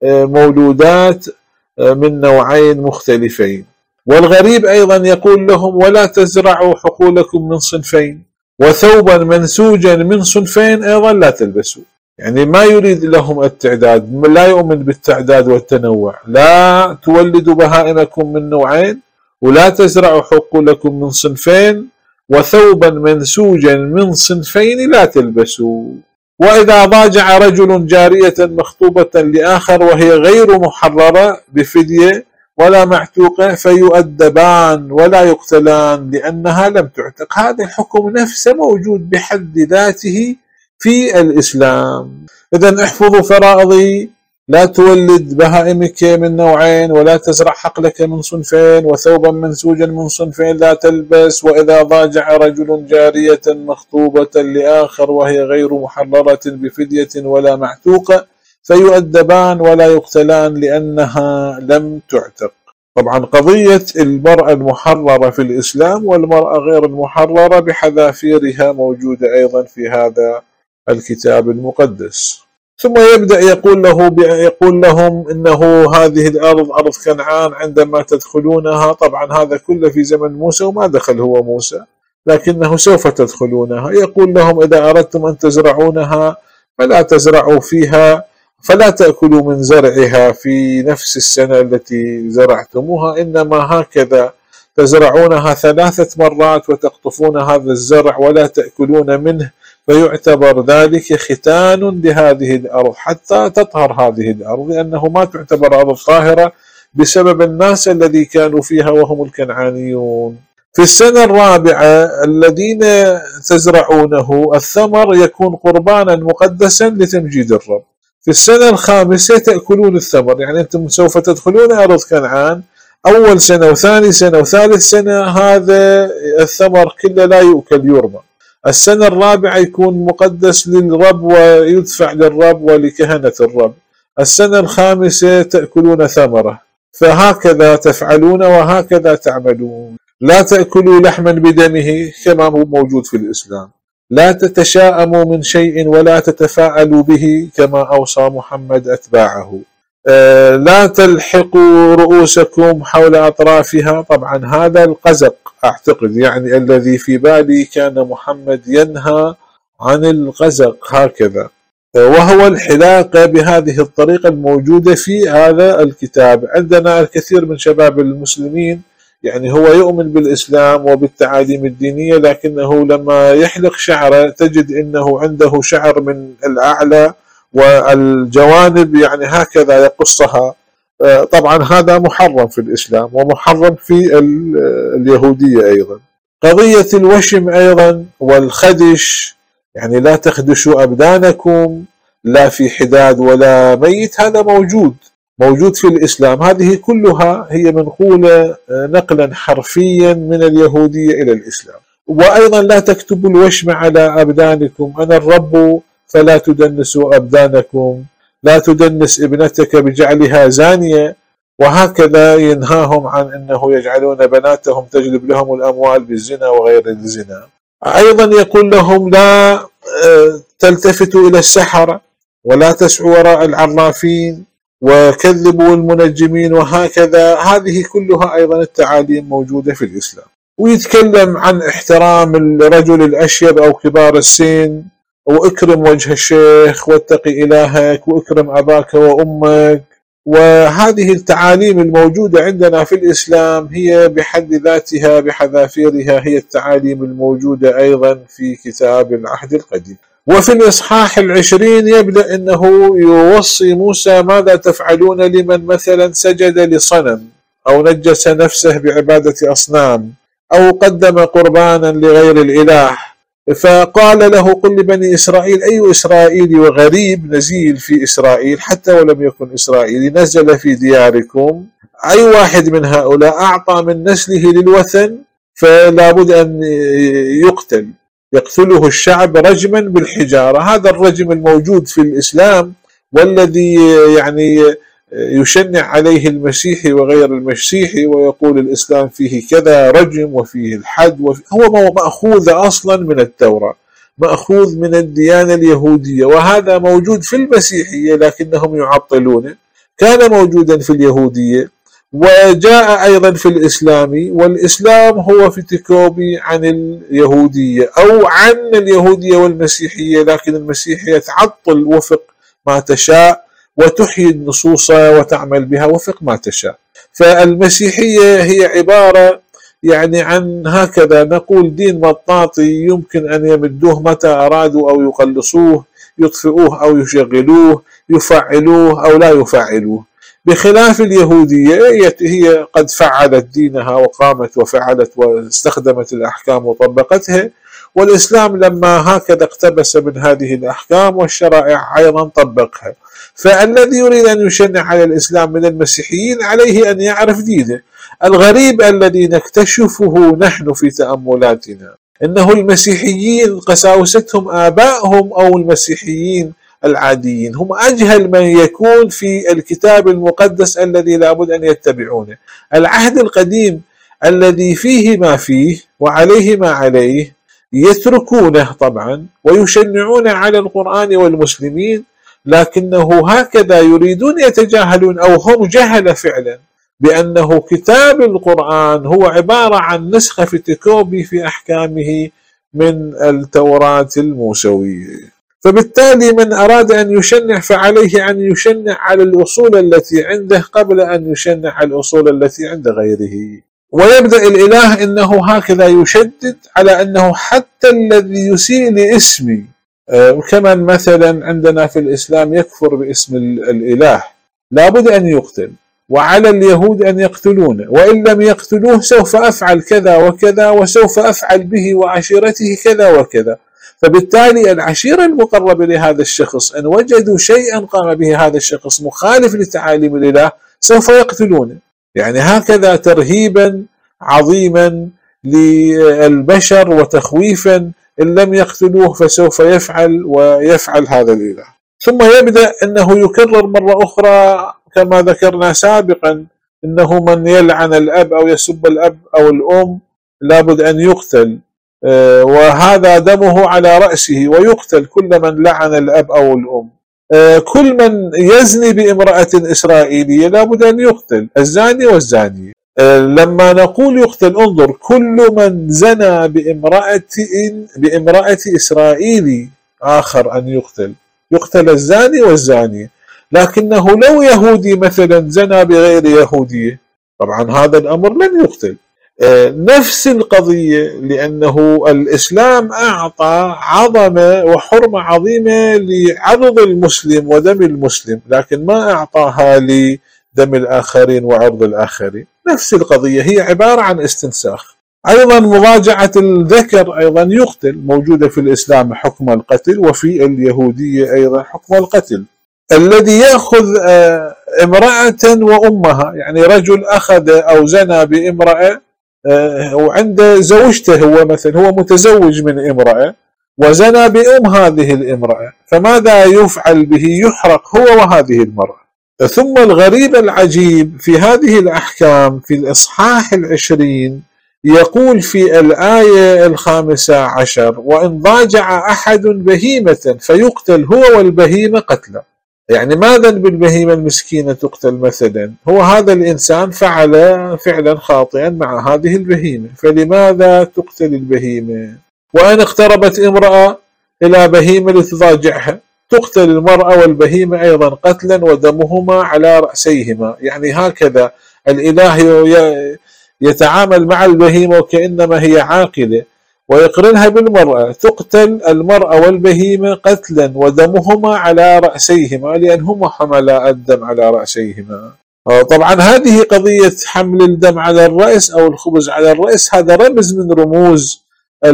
مولودات من نوعين مختلفين. والغريب أيضا يقول لهم: ولا تزرعوا حقولكم من صنفين، وثوبا منسوجا من صنفين أيضا لا تلبسوا. يعني ما يريد لهم التعداد، لا يؤمن بالتعداد والتنوع. لا تولدوا بهائمكم من نوعين، ولا تزرعوا حقولكم من صنفين، وثوبا منسوجا من صنفين لا تلبسوا. وإذا ضاجع رجل جارية مخطوبة لآخر وهي غير محررة بفدية ولا معتوقة فيؤدبان ولا يقتلان لأنها لم تعتق. هذا الحكم نفسه موجود بحد ذاته في الإسلام. إذن احفظوا فرائضي: لا تولد بهائمك من نوعين، ولا تزرع حقلك من صنفين، وثوبا منسوجا من صنفين لا تلبس. وإذا ضاجع رجل جارية مخطوبة لآخر وهي غير محررة بفدية ولا معتوقة فيؤدبان ولا يقتلان لأنها لم تعتق. طبعا قضية المرأة المحررة في الإسلام والمرأة غير المحررة بحذافيرها موجودة أيضا في هذا الكتاب المقدس. ثم يبدأ يقول له يقول لهم إنه هذه الأرض أرض كنعان عندما تدخلونها. طبعا هذا كله في زمن موسى وما دخل هو موسى، لكنه سوف تدخلونها. يقول لهم: إذا أردتم أن تزرعونها فلا تزرعوا فيها، فلا تأكلوا من زرعها في نفس السنة التي زرعتموها، إنما هكذا تزرعونها ثلاثة مرات وتقطفون هذا الزرع ولا تأكلون منه، فيعتبر ذلك ختان لهذه الأرض حتى تطهر هذه الأرض، لأنه ما تعتبر أرض طاهرة بسبب الناس الذي كانوا فيها وهم الكنعانيون. في السنة الرابعة الذين تزرعونه الثمر يكون قربانا مقدسا لتمجيد الرب. في السنة الخامسة تأكلون الثمر، يعني أنتم سوف تدخلون أرض كنعان أول سنة وثاني سنة وثالث سنة هذا الثمر كله لا يؤكل يرمى. السنة الرابعة يكون مقدس للرب ويدفع للرب ولكهنة الرب. السنة الخامسة تأكلون ثمره، فهكذا تفعلون وهكذا تعملون. لا تأكلوا لحما بدمه كما هو موجود في الإسلام. لا تتشاءموا من شيء ولا تتفاءلوا به كما أوصى محمد أتباعه. آه لا تلحقوا رؤوسكم حول أطرافها. طبعا هذا القزق أعتقد يعني الذي في بالي كان محمد ينهى عن القزق هكذا، وهو الحلاقة بهذه الطريقة الموجودة في هذا الكتاب. عندنا الكثير من شباب المسلمين يعني هو يؤمن بالإسلام وبالتعاليم الدينية، لكنه لما يحلق شعره تجد أنه عنده شعر من الأعلى والجوانب يعني هكذا يقصها. طبعا هذا محرم في الإسلام ومحرم في اليهودية أيضا. قضية الوشم أيضا والخدش، يعني لا تخدشوا أبدانكم لا في حداد ولا ميت، هذا موجود موجود في الإسلام. هذه كلها هي منقولة نقلا حرفيا من اليهودية إلى الإسلام. وأيضا لا تكتبوا الوشم على أبدانكم، أنا الرب فلا تدنسوا أبدانكم. لا تدنس ابنتك بجعلها زانية، وهكذا ينهاهم عن أنه يجعلون بناتهم تجلب لهم الأموال بالزنا وغير الزنا. أيضا يقول لهم: لا تلتفتوا إلى السحرة ولا تسعوا وراء العرافين وكذبوا المنجمين، وهكذا. هذه كلها أيضا التعاليم موجودة في الإسلام. ويتكلم عن احترام الرجل الأشيب أو كبار السن، واكرم وجه الشيخ واتقي إلهك وأكرم أباك وأمك. وهذه التعاليم الموجودة عندنا في الإسلام هي بحد ذاتها بحذافيرها هي التعاليم الموجودة أيضا في كتاب العهد القديم. وفي الإصحاح العشرين يبدأ أنه يوصي موسى: ماذا تفعلون لمن مثلا سجد لصنم أو نجس نفسه بعبادة أصنام أو قدم قربانا لغير الإله؟ فقال له: قل لبني إسرائيل. أي إسرائيلي وغريب نزيل في إسرائيل حتى ولم يكن إسرائيلي نزل في دياركم، أي واحد من هؤلاء أعطى من نسله للوثن فلا بد أن يقتل، يقتله الشعب رجما بالحجارة. هذا الرجم الموجود في الإسلام والذي يعني يشنع عليه المسيحي وغير المسيحي ويقول الإسلام فيه كذا رجم وفيه الحد، وفيه هو مأخوذ أصلا من التوراة، مأخوذ من الديانة اليهودية، وهذا موجود في المسيحية لكنهم يعطلونه. كان موجودا في اليهودية وجاء أيضا في الإسلام، والإسلام هو فتيكوبي عن اليهودية أو عن اليهودية والمسيحية، لكن المسيحية تعطل وفق ما تشاء وتحيي النصوص وتعمل بها وفق ما تشاء. فالمسيحية هي عبارة يعني عن هكذا نقول دين مطاطي يمكن أن يمدوه متى أرادوا أو يقلصوه، يطفئوه أو يشغلوه، يفعلوه أو لا يفعلوه، بخلاف اليهودية هي قد فعلت دينها وقامت وفعلت واستخدمت الأحكام وطبقتها، والإسلام لما هكذا اقتبس من هذه الأحكام والشرائع أيضا طبقها. فالذي يريد أن يشنع على الإسلام من المسيحيين عليه أن يعرف دينه. الغريب الذي نكتشفه نحن في تأملاتنا إنه المسيحيين قساوستهم آبائهم أو المسيحيين العاديين هم أجهل من يكون في الكتاب المقدس الذي لابد أن يتبعونه. العهد القديم الذي فيه ما فيه وعليه ما عليه يتركونه طبعا ويشنعون على القرآن والمسلمين، لكنه هكذا يريدون يتجاهلون أو هم جهل فعلا بأنه كتاب القرآن هو عبارة عن نسخة فتكوبي في أحكامه من التوراة الموسوية. فبالتالي من أراد أن يشنع فعليه أن يشنع على الأصول التي عنده قبل أن يشنع على الأصول التي عند غيره. ويبدأ الإله إنه هكذا يشدد على أنه حتى الذي يسيء لاسمي، وكمان مثلا عندنا في الإسلام يكفر باسم الإله لابد أن يقتل، وعلى اليهود أن يقتلونه، وإن لم يقتلوه سوف أفعل كذا وكذا وسوف أفعل به وعشيرته كذا وكذا. فبالتالي العشيرة المقربة لهذا الشخص أن وجدوا شيئا قام به هذا الشخص مخالف لتعاليم الإله سوف يقتلونه. يعني هكذا ترهيبا عظيما للبشر وتخويفا، إن لم يقتلوه فسوف يفعل ويفعل هذا الإله. ثم يبدأ أنه يكرر مرة أخرى كما ذكرنا سابقا إنه من يلعن الأب أو يسب الأب أو الأم لابد أن يقتل، وهذا دمه على رأسه، ويقتل كل من لعن الأب أو الأم. كل من يزني بامرأة إسرائيلية لابد أن يقتل، الزاني والزانية. لما نقول يقتل انظر، كل من زنى بامرأة بامرأة إسرائيلي آخر أن يقتل، يقتل الزاني والزانية. لكنه لو يهودي مثلا زنى بغير يهودية طبعا هذا الأمر لن يقتل. نفس القضية، لأنه الإسلام أعطى عظمة وحرمة عظيمة لعرض المسلم ودم المسلم، لكن ما أعطاها لدم الآخرين وعرض الآخرين. نفس القضية هي عبارة عن استنساخ. أيضا مضاجعة الذكر أيضا يقتل، موجودة في الإسلام حكم القتل، وفي اليهودية أيضا حكم القتل. الذي يأخذ امرأة وأمها، يعني رجل أخذ أو زنى بامرأة وعند زوجته، هو مثلا هو متزوج من امرأة وزنى بأم هذه الامرأة، فماذا يفعل به؟ يحرق هو وهذه المرأة. ثم الغريب العجيب في هذه الأحكام في الإصحاح العشرين يقول في الآية الخامسة عشر: وإن ضاجع أحد بهيمة فيقتل هو والبهيمة قتلا. يعني ماذا بالبهيمة المسكينة تقتل مثلا؟ هو هذا الإنسان فعل فعلا خاطئا مع هذه البهيمة، فلماذا تقتل البهيمة؟ وأن اقتربت امرأة إلى بهيمة لتضاجعها تقتل المرأة والبهيمة أيضا قتلا ودمهما على رأسيهما. يعني هكذا الإله يتعامل مع البهيمة وكأنما هي عاقلة، ويقرنها بالمرأة، تقتل المرأة والبهيمة قتلا ودمهما على رأسيهما لأنهما حملا الدم على رأسيهما. طبعا هذه قضية حمل الدم على الرأس أو الخبز على الرأس هذا رمز من رموز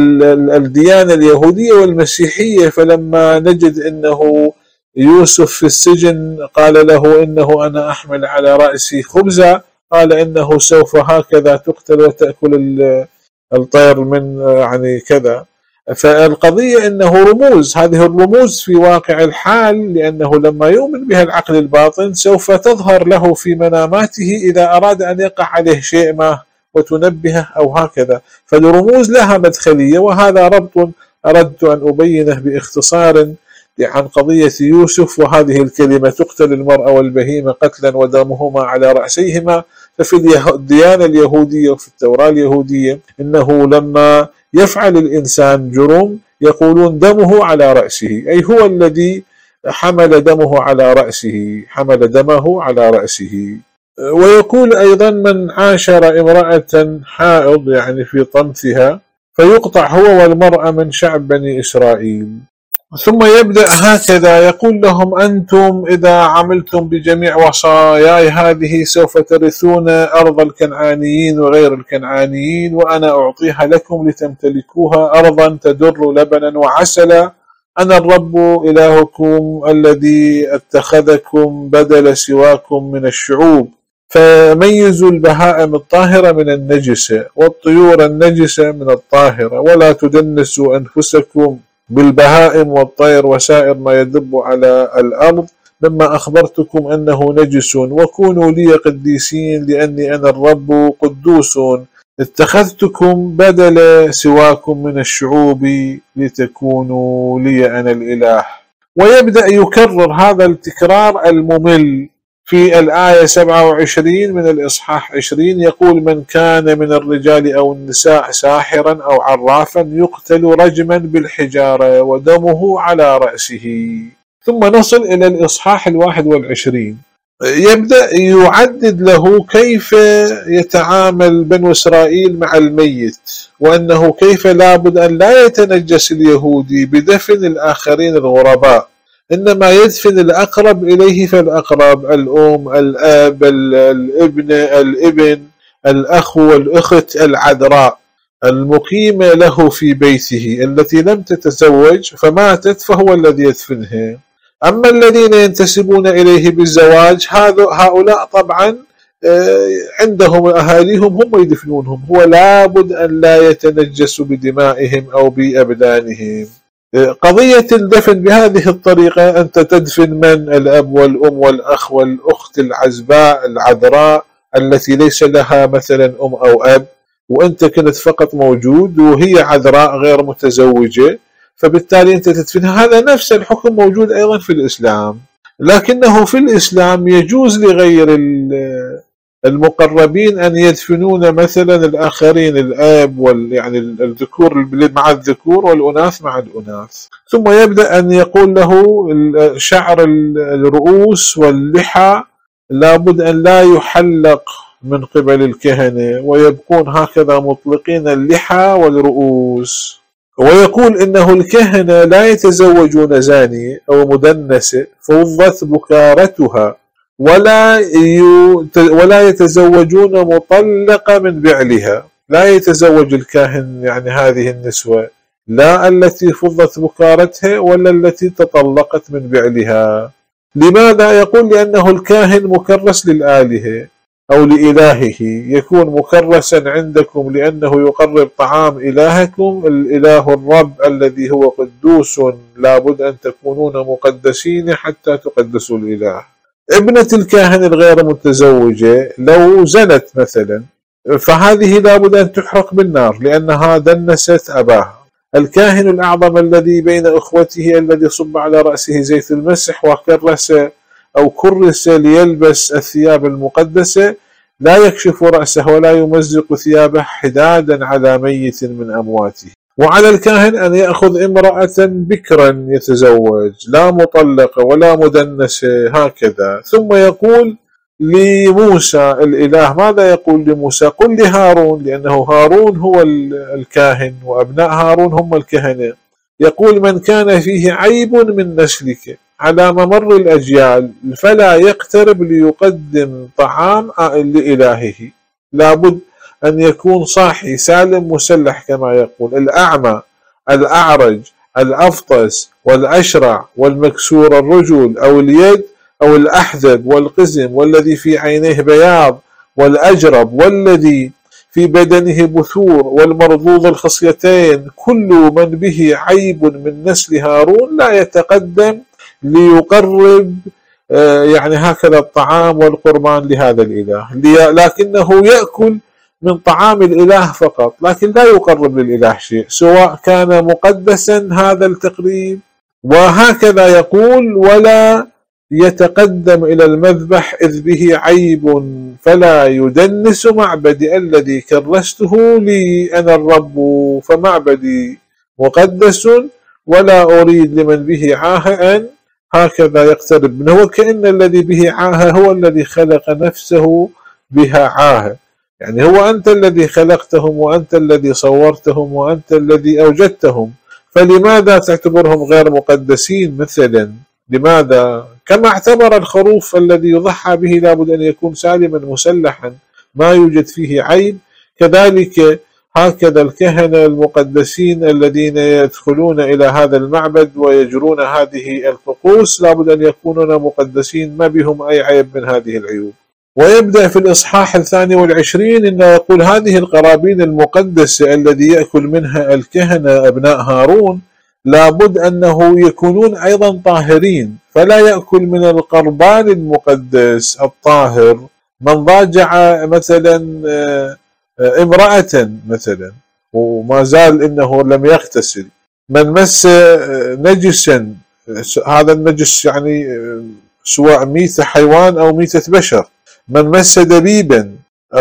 الديانة اليهودية والمسيحية. فلما نجد أنه يوسف في السجن قال له إنه أنا أحمل على رأسي خبزا، قال إنه سوف هكذا تقتل وتأكل الطير من يعني كذا. فالقضية أنه رموز، هذه الرموز في واقع الحال، لأنه لما يؤمن بها العقل الباطن سوف تظهر له في مناماته إذا أراد أن يقع عليه شيء ما وتنبهه أو هكذا. فالرموز لها مدخلية، وهذا ربط أردت أن أبينه باختصار عن قضية يوسف وهذه الكلمة: تقتل المرأة والبهيمة قتلا ودمهما على رأسيهما. ففي الديانة اليهودية وفي التوراة اليهودية إنه لما يفعل الإنسان جرم يقولون دمه على رأسه، أي هو الذي حمل دمه على رأسه، حمل دمه على رأسه. ويقول أيضا من عاشر امرأة حائض يعني في طمثها فيقطع هو والمرأة من شعب بني إسرائيل. ثم يبدأ هكذا يقول لهم أنتم إذا عملتم بجميع وصاياي هذه سوف ترثون أرض الكنعانيين وغير الكنعانيين، وأنا أعطيها لكم لتمتلكوها أرضا تدر لبنا وعسلا. أنا الرب إلهكم الذي اتخذكم بدل سواكم من الشعوب. فميزوا البهائم الطاهرة من النجسة والطيور النجسة من الطاهرة، ولا تدنسوا أنفسكم بالبهائم والطير وسائر ما يدب على الأرض مما أخبرتكم أنه نجس، وكونوا لي قديسين لأني أنا الرب قدوس اتخذتكم بدل سواكم من الشعوب لتكونوا لي أنا الإله. ويبدأ يكرر هذا التكرار الممل في الآية سبعة وعشرين من الإصحاح عشرين، يقول من كان من الرجال أو النساء ساحرا أو عرافا يقتل رجما بالحجارة ودمه على رأسه. ثم نصل إلى الإصحاح الواحد والعشرين، يبدأ يعدد له كيف يتعامل بنو إسرائيل مع الميت، وأنه كيف لابد أن لا يتنجس اليهودي بدفن الآخرين الغرباء، إنما يدفن الأقرب إليه فالأقرب، الأم الأب الابن الابن الأخ والأخت العذراء المقيمة له في بيته التي لم تتزوج فماتت فهو الذي يدفنها. أما الذين ينتسبون إليه بالزواج هؤلاء طبعا عندهم أهاليهم هم يدفنونهم، هو لابد أن لا يتنجسوا بدمائهم أو بأبدانهم. قضية الدفن بهذه الطريقة أنت تدفن من؟ الأب والأم والأخ والأخت العزباء العذراء التي ليس لها مثلا أم أو أب، وأنت كنت فقط موجود وهي عذراء غير متزوجة، فبالتالي أنت تدفنها. هذا نفس الحكم موجود أيضا في الإسلام، لكنه في الإسلام يجوز لغير المقربين أن يدفنون مثلا الآخرين، الآب وال يعني الذكور مع الذكور والأناث مع الأناث. ثم يبدأ أن يقول له شعر الرؤوس واللحى لابد أن لا يحلق من قبل الكهنة، ويبقون هكذا مطلقين اللحى والرؤوس. ويقول إنه الكهنة لا يتزوجون زانية أو مدنسة فوضت بكارتها، ولا ولا يتزوجون مطلقة من بعلها، لا يتزوج الكاهن يعني هذه النسوة، لا التي فضت بكارتها ولا التي تطلقت من بعلها. لماذا؟ يقول لأنه الكاهن مكرس للآلهة أو لإلهه، يكون مكرسا عندكم لأنه يقرب طعام إلهكم الإله الرب الذي هو قدوس، لابد أن تكونون مقدسين حتى تقدسوا الإله. ابنة الكاهن الغير متزوجة لو زنت مثلا فهذه لابد أن تحرق بالنار لأنها دنست أباها. الكاهن الأعظم الذي بين أخوته الذي صب على رأسه زيت المسح وكرس أو كرس ليلبس الثياب المقدسة لا يكشف رأسه ولا يمزق ثيابه حدادا على ميت من أمواته. وعلى الكاهن أن يأخذ امرأة بكرا يتزوج، لا مطلقة ولا مدنسة هكذا. ثم يقول لموسى الإله، ماذا يقول لموسى؟ قل لهارون، لأنه هارون هو الكاهن وأبناء هارون هم الكهنة. يقول من كان فيه عيب من نسلك على ممر الأجيال فلا يقترب ليقدم طعام لإلهه. لابد أن يكون صاحي سالم مسلح كما يقول. الأعمى الأعرج الأفطس والأشرع والمكسور الرجل أو اليد أو الأحذب والقزم والذي في عينيه بياض والأجرب والذي في بدنه بثور والمرضوض الخصيتين، كل من به عيب من نسل هارون لا يتقدم ليقرب يعني هكذا الطعام والقربان لهذا الإله، لكنه يأكل من طعام الإله فقط، لكن لا يقرب للإله شيء سواء كان مقدسا هذا التقريب. وهكذا يقول ولا يتقدم إلى المذبح إذ به عيب فلا يدنس معبدي الذي كرسته لي أنا الرب، فمعبدي مقدس ولا أريد لمن به عاهة أن هكذا يقترب منه، وكأن الذي به عاهة هو الذي خلق نفسه بها عاهة. يعني هو أنت الذي خلقتهم، وأنت الذي صورتهم، وأنت الذي أوجدتهم، فلماذا تعتبرهم غير مقدسين مثلا؟ لماذا؟ كما اعتبر الخروف الذي يضحى به لابد أن يكون سالما مسلحا ما يوجد فيه عيب، كذلك هكذا الكهنة المقدسين الذين يدخلون إلى هذا المعبد ويجرون هذه الطقوس لابد أن يكونون مقدسين ما بهم أي عيب من هذه العيوب. ويبدأ في الإصحاح الثاني والعشرين إنه يقول هذه القرابين المقدسة الذي يأكل منها الكهنة أبناء هارون لابد أنه يكونون أيضا طاهرين، فلا يأكل من القربان المقدس الطاهر من ضاجع مثلا امرأة مثلا وما زال إنه لم يغتسل، من مس نجسا، هذا النجس يعني سواء ميتة حيوان أو ميتة بشر، من مس دبيبا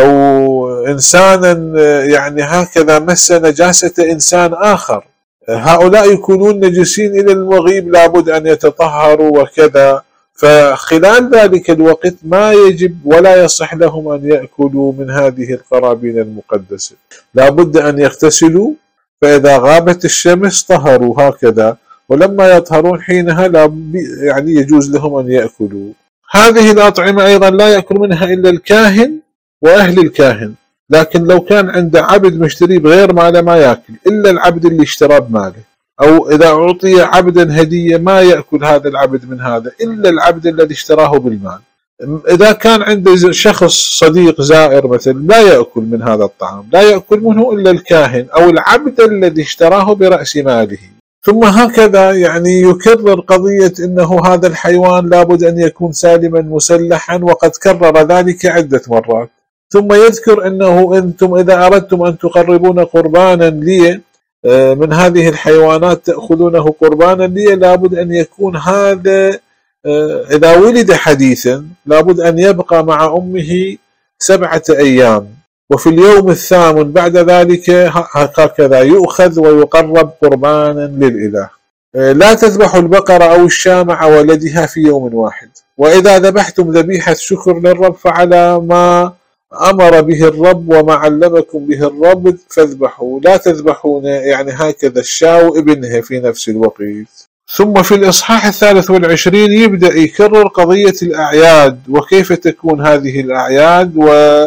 أو إنسانا يعني هكذا مس نجاسة إنسان آخر، هؤلاء يكونون نجسين إلى المغيب لابد أن يتطهروا وكذا. فخلال ذلك الوقت ما يجب ولا يصح لهم أن يأكلوا من هذه القرابين المقدسة، لابد أن يغتسلوا، فإذا غابت الشمس طهروا هكذا، ولما يطهرون حينها لا يعني يجوز لهم أن يأكلوا. هذه الأطعمة أيضا لا يأكل منها إلا الكاهن وأهل الكاهن، لكن لو كان عنده عبد مشتري بغير ماله ما يأكل إلا العبد اللي اشترى بماله، أو إذا أعطي عبدا هدية ما يأكل هذا العبد من هذا إلا العبد الذي اشتراه بالمال. إذا كان عنده شخص صديق زائر مثلا لا يأكل من هذا الطعام، لا يأكل منه إلا الكاهن أو العبد الذي اشتراه برأس ماله. ثم هكذا يعني يكرر قضية أنه هذا الحيوان لابد أن يكون سالما مسلحا، وقد كرر ذلك عدة مرات. ثم يذكر أنه أنتم إذا أردتم أن تقربون قربانا لي من هذه الحيوانات تأخذونه قربانا لي، لابد أن يكون هذا إذا ولد حديثا لابد أن يبقى مع أمه سبعة أيام، وفي اليوم الثامن بعد ذلك هكذا يؤخذ ويقرب قربانا للإله. لا تذبحوا البقرة أو الشاة مع ولدها في يوم واحد، وإذا ذبحتم ذبيحة شكر للرب فعلى ما أمر به الرب وما علمكم به الرب فاذبحوا، لا تذبحون يعني هكذا الشاة وابنها في نفس الوقت. ثم في الإصحاح الثالث والعشرين يبدأ يكرر قضية الأعياد وكيف تكون هذه الأعياد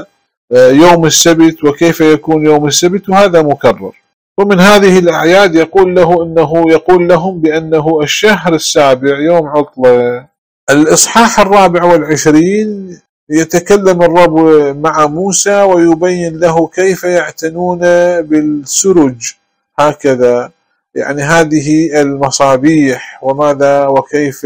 ويوم السبت وكيف يكون يوم السبت، وهذا مكرر. ومن هذه الأعياد يقول له إنه يقول لهم بأنه الشهر السابع يوم عطلة. الإصحاح الرابع والعشرين يتكلم الرب مع موسى ويبين له كيف يعتنون بالسرج هكذا، يعني هذه المصابيح وماذا وكيف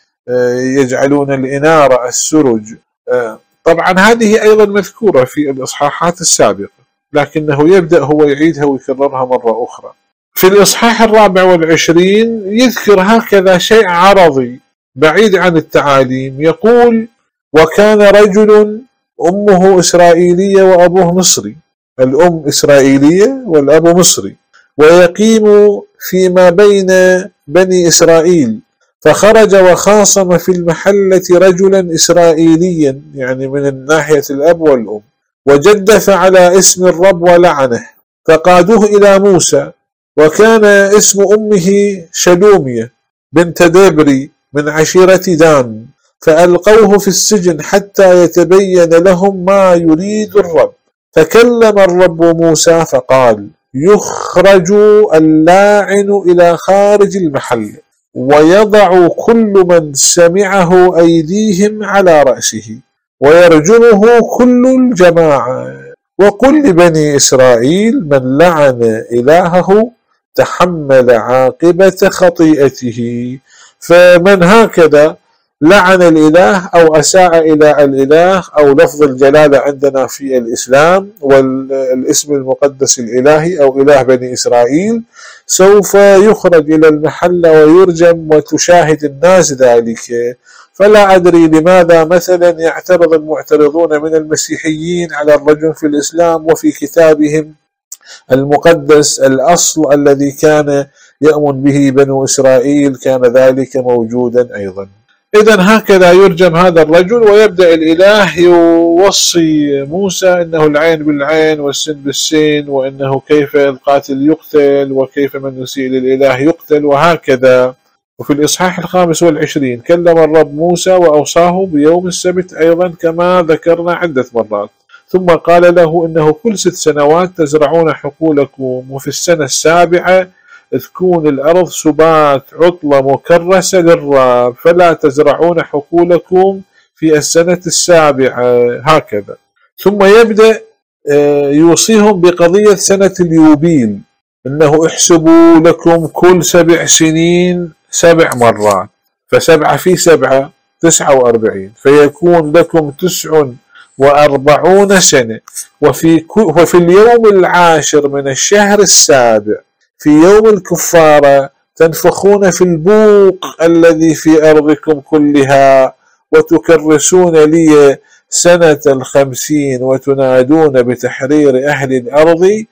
يجعلون الإنارة السرج. طبعا هذه أيضا مذكورة في الإصحاحات السابقة، لكنه يبدأ هو يعيدها ويكررها مرة أخرى. في الإصحاح الرابع والعشرين يذكر هكذا شيء عرضي بعيد عن التعاليم، يقول وكان رجل أمه إسرائيلية وأبوه مصري، الأم إسرائيلية والأب مصري، ويقيم فيما بين بني إسرائيل، فخرج وخاصم في المحلة رجلا إسرائيليا يعني من ناحية الأب والأم، وجدف على اسم الرب ولعنه، فقادوه إلى موسى، وكان اسم أمه شلومية بنت دبري من عشيرة دان، فألقوه في السجن حتى يتبين لهم ما يريد الرب. فكلم الرب موسى فقال يخرج اللاعن إلى خارج المحل، ويضع كل من سمعه أيديهم على رأسه، ويرجمه كل الجماعة، وقل لبني إسرائيل من لعن إلهه تحمل عاقبة خطيئته. فمن هكذا لعن الإله أو أساء إلى الإله أو لفظ الجلالة عندنا في الإسلام والاسم المقدس الإلهي أو إله بني إسرائيل سوف يخرج إلى المحلة ويرجم وتشاهد الناس ذلك. فلا أدري لماذا مثلا يعترض المعترضون من المسيحيين على الرجم في الإسلام وفي كتابهم المقدس الأصل الذي كان يأمن به بنو إسرائيل كان ذلك موجودا أيضا. إذا هكذا يرجم هذا الرجل، ويبدأ الإله يوصي موسى أنه العين بالعين والسن بالسن، وأنه كيف القاتل يقتل وكيف من يسيء للإله يقتل وهكذا. وفي الإصحاح الخامس والعشرين كلم الرب موسى وأوصاه بيوم السبت أيضا كما ذكرنا عدة مرات، ثم قال له إنه كل ست سنوات تزرعون حقولكم، وفي السنة السابعة تكون الأرض سبات عطلة مكرسة للرب، فلا تزرعون حقولكم في السنة السابعة هكذا. ثم يبدأ يوصيهم بقضية سنة اليوبيل، إنه احسبوا لكم كل سبع سنين سبع مرات، فسبعة في سبعة تسعة وأربعين، فيكون لكم تسع وأربعون سنة. وفي, وفي اليوم العاشر من الشهر السابع في يوم الكفارة تنفخون في البوق الذي في أرضكم كلها، وتكرسون لي سنة الخمسين، وتنادون بتحرير أهل الأرض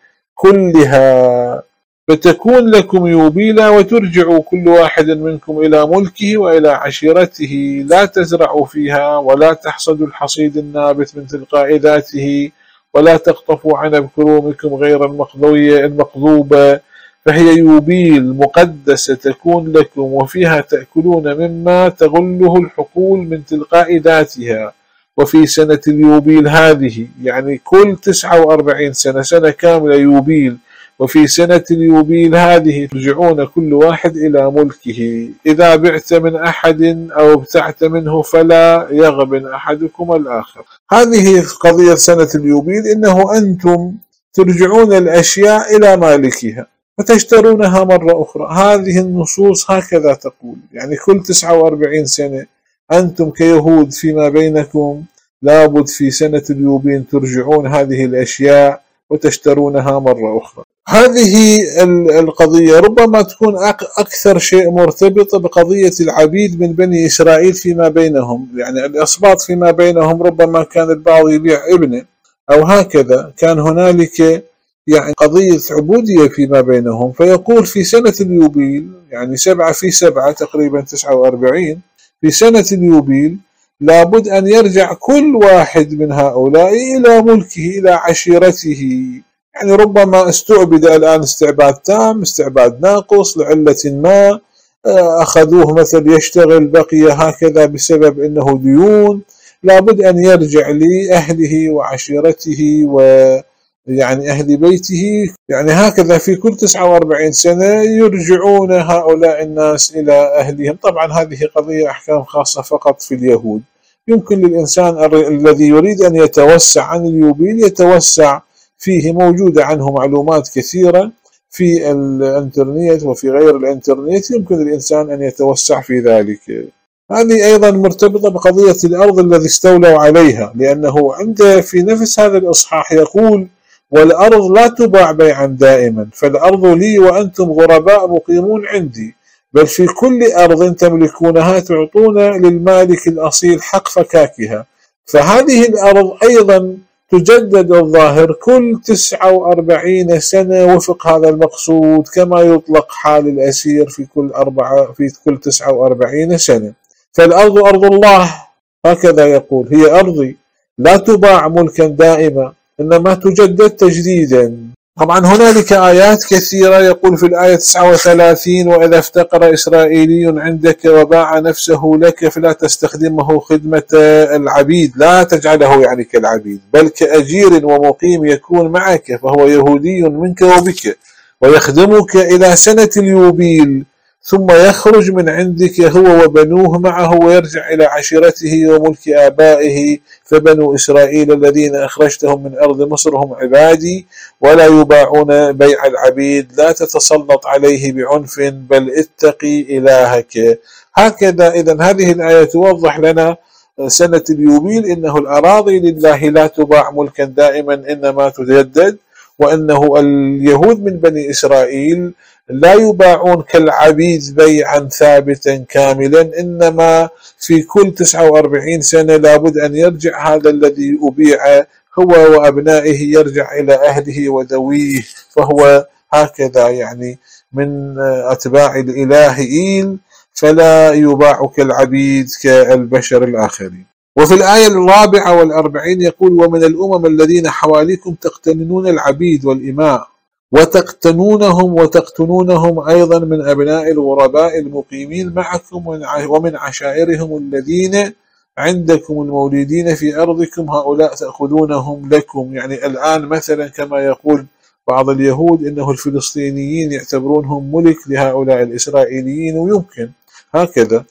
كلها، فتكون لكم يوبيلا، وترجعوا كل واحد منكم إلى ملكه وإلى عشيرته، لا تزرعوا فيها ولا تحصدوا الحصيد النابت من تلقاء ذاته، ولا تقطفوا عنب كرومكم غير المقضوية المقضوبة، فهي يوبيل مقدسة تكون لكم، وفيها تأكلون مما تغله الحقول من تلقاء ذاتها. وفي سنة اليوبيل هذه، يعني كل تسعة وأربعين سنة سنة كاملة يوبيل، وفي سنة اليوبيل هذه ترجعون كل واحد إلى ملكه. إذا بعت من أحد أو ابتعت منه فلا يغبن أحدكم الآخر. هذه قضية سنة اليوبيل، إنه أنتم ترجعون الأشياء إلى مالكها وتشترونها مرة أخرى. هذه النصوص هكذا تقول، يعني كل تسعة وأربعين سنة أنتم كيهود فيما بينكم لابد في سنة اليوبيل ترجعون هذه الأشياء وتشترونها مرة أخرى. هذه القضية ربما تكون أكثر شيء مرتبطة بقضية العبيد من بني إسرائيل فيما بينهم، يعني الأسباط فيما بينهم ربما كان البعض يبيع ابنه أو هكذا، كان هنالك يعني قضية عبودية فيما بينهم. فيقول في سنة اليوبيل، يعني سبعة في سبعة تقريبا تسعة وأربعين، في سنة اليوبيل لابد أن يرجع كل واحد من هؤلاء إلى ملكه إلى عشيرته. يعني ربما استعبد الآن استعباد تام، استعباد ناقص لعلة ما، أخذوه مثل يشتغل بقي هكذا بسبب أنه ديون، لابد أن يرجع لأهله وعشيرته ويعني أهل بيته. يعني هكذا في كل تسعة وأربعين سنة يرجعون هؤلاء الناس إلى أهلهم. طبعا هذه قضية أحكام خاصة فقط في اليهود. يمكن للإنسان الذي يريد أن يتوسع عن اليوبيل يتوسع فيه، موجودة عنه معلومات كثيرة في الانترنت وفي غير الانترنت، يمكن للإنسان أن يتوسع في ذلك. هذه أيضا مرتبطة بقضية الأرض الذي استولوا عليها، لأنه عند في نفس هذا الإصحاح يقول والأرض لا تباع بيعا دائما، فالأرض لي وأنتم غرباء مقيمون عندي، بل في كل أرض تملكونها تعطون للمالك الأصيل حق فكاكها. فهذه الأرض أيضا تجدد الظاهر كل تسعة وأربعين سنة وفق هذا المقصود، كما يطلق حال الأسير في كل أربعة في كل تسعة وأربعين سنة. فالأرض أرض الله، هكذا يقول، هي أرضي لا تباع ملكا دائما، إنما تجدد تجديدا. طبعا هنالك آيات كثيرة، يقول في الآية تسعة وثلاثين وإذا افتقر إسرائيلي عندك وباع نفسه لك فلا تستخدمه خدمة العبيد، لا تجعله يعني كالعبيد، بل كأجير ومقيم يكون معك، فهو يهودي منك وبك ويخدمك إلى سنة اليوبيل، ثم يخرج من عندك هو وبنوه معه ويرجع إلى عشيرته وملك آبائه. فبنو إسرائيل الذين أخرجتهم من أرض مصر هم عبادي ولا يباعون بيع العبيد، لا تتسلط عليه بعنف بل اتقي إلهك. هكذا إذن هذه الآية توضح لنا سنة اليوبيل، إنه الأراضي لله لا تباع ملكا دائما إنما تجدد، وأنه اليهود من بني إسرائيل لا يباعون كالعبيد بيعا ثابتا كاملا، إنما في كل تسعة وأربعين سنة لابد أن يرجع هذا الذي أبيع هو وأبنائه، يرجع إلى أهله وذويه. فهو هكذا يعني من أتباع الإله إيل فلا يباع كالعبيد كالبشر الآخرين. وفي الآية الرابعة والأربعين يقول: ومن الأمم الذين حواليكم تقتنون العبيد والإماء وتقتنونهم وتقتنونهم أيضا من أبناء الغرباء المقيمين معكم ومن عشائرهم الذين عندكم المولودين في أرضكم، هؤلاء تأخذونهم لكم. يعني الآن مثلا كما يقول بعض اليهود إنه الفلسطينيين يعتبرونهم ملك لهؤلاء الإسرائيليين، ويمكن هكذا.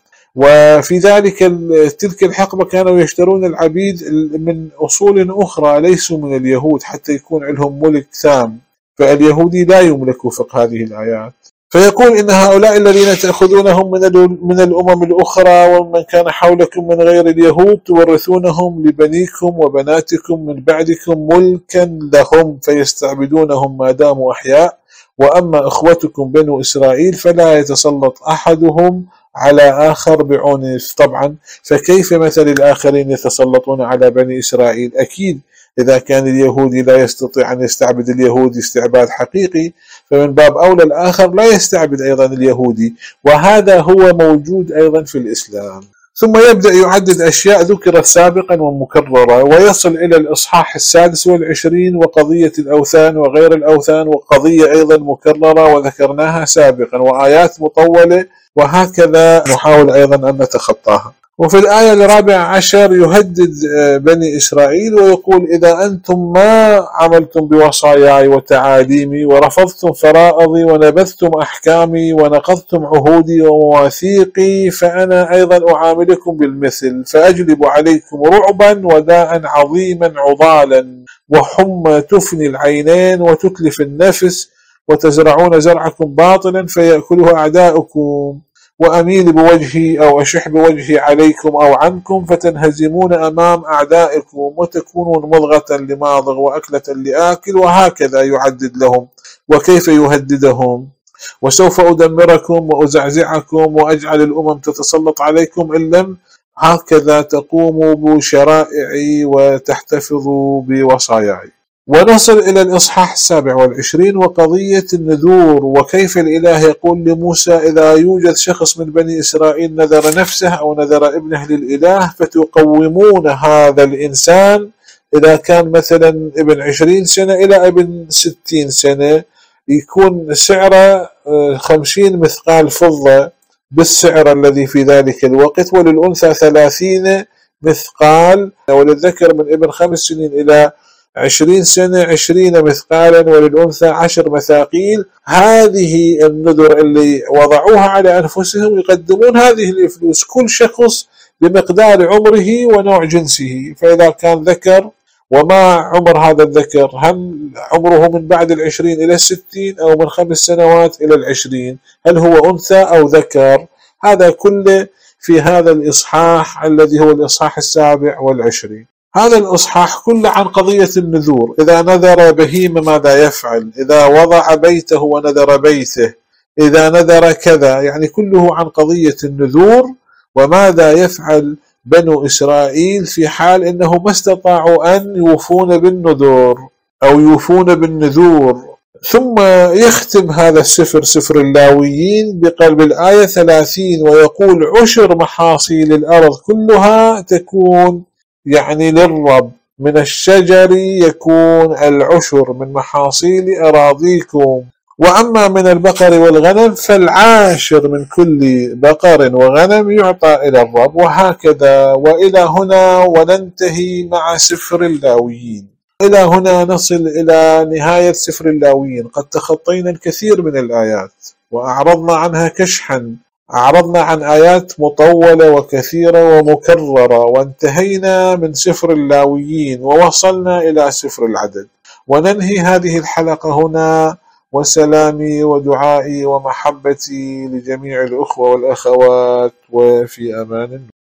وفي ذلك تلك الحقبة كانوا يشترون العبيد من أصول أخرى ليسوا من اليهود حتى يكون لهم ملك تام، فاليهودي لا يملك وفق هذه الآيات. فيقول إن هؤلاء الذين تأخذونهم من من الأمم الأخرى ومن كان حولكم من غير اليهود تورثونهم لبنيكم وبناتكم من بعدكم ملكا لهم فيستعبدونهم ما داموا أحياء، وأما أخوتكم بنو إسرائيل فلا يتسلط أحدهم على آخر بعنف. طبعا فكيف مثل الآخرين يتسلطون على بني إسرائيل؟ أكيد إذا كان اليهودي لا يستطيع أن يستعبد اليهودي استعباد حقيقي، فمن باب أولى الآخر لا يستعبد أيضا اليهودي، وهذا هو موجود أيضا في الإسلام. ثم يبدأ يعدد أشياء ذكرت سابقا ومكررة، ويصل إلى الإصحاح السادس والعشرين وقضية الأوثان وغير الأوثان، وقضية أيضا مكررة وذكرناها سابقا، وآيات مطولة، وهكذا نحاول أيضا أن نتخطاها. وفي الآية الرابعة عشر يهدد بني إسرائيل ويقول: إذا أنتم ما عملتم بوصاياي وتعاليمي ورفضتم فرائضي ونبذتم أحكامي ونقضتم عهودي ومواثيقي فأنا أيضا أعاملكم بالمثل، فأجلب عليكم رعبا وداء عظيما عضالا وحمى تفني العينين وتتلف النفس، وتزرعون زرعكم باطلا فيأكله أعداؤكم، وأميل بوجهي أو أشح بوجهي عليكم أو عنكم فتنهزمون أمام أعدائكم وتكونون مضغة لماضغ وأكلة لآكل. وهكذا يعدد لهم. وكيف يهددهم؟ وسوف أدمركم وأزعزعكم وأجعل الأمم تتسلط عليكم إن لم هكذا تقوموا بشرائعي وتحتفظوا بوصاياي. ونصل إلى الإصحاح السابع والعشرين وقضية النذور، وكيف الإله يقول لموسى: إذا يوجد شخص من بني إسرائيل نذر نفسه أو نذر ابنه للإله فتقومون هذا الإنسان، إذا كان مثلا ابن عشرين سنة إلى ابن ستين سنة، يكون سعره خمسين مثقال فضة بالسعر الذي في ذلك الوقت، وللأنثى ثلاثين مثقال، وللذكر من ابن خمس سنين إلى عشرين سنة عشرين مثقالا، وللأنثى عشر مثاقيل. هذه النذر اللي وضعوها على أنفسهم يقدمون هذه الفلوس كل شخص بمقدار عمره ونوع جنسه. فإذا كان ذكر وما عمر هذا الذكر، هل عمره من بعد العشرين إلى الستين أو من خمس سنوات إلى العشرين، هل هو أنثى أو ذكر؟ هذا كله في هذا الإصحاح الذي هو الإصحاح السابع والعشرين. هذا الإصحاح كله عن قضية النذور. إذا نذر بهيمة ماذا يفعل؟ إذا وضع بيته ونذر بيته، إذا نذر كذا، يعني كله عن قضية النذور وماذا يفعل بنو إسرائيل في حال إنه ما استطاعوا أن يوفون بالنذور أو يوفون بالنذور. ثم يختم هذا السفر سفر اللاويين بقلب الآية ثلاثين ويقول: عشر محاصيل الأرض كلها تكون يعني للرب، من الشجر يكون العشر من محاصيل أراضيكم، وأما من البقر والغنم فالعاشر من كل بقر وغنم يعطى إلى الرب. وهكذا وإلى هنا وننتهي مع سفر اللاويين. إلى هنا نصل إلى نهاية سفر اللاويين. قد تخطينا الكثير من الآيات وأعرضنا عنها كشحا، أعرضنا عن آيات مطولة وكثيرة ومكررة، وانتهينا من سفر اللاويين ووصلنا إلى سفر العدد. وننهي هذه الحلقة هنا، وسلامي ودعائي ومحبتي لجميع الأخوة والأخوات، وفي أمان الله.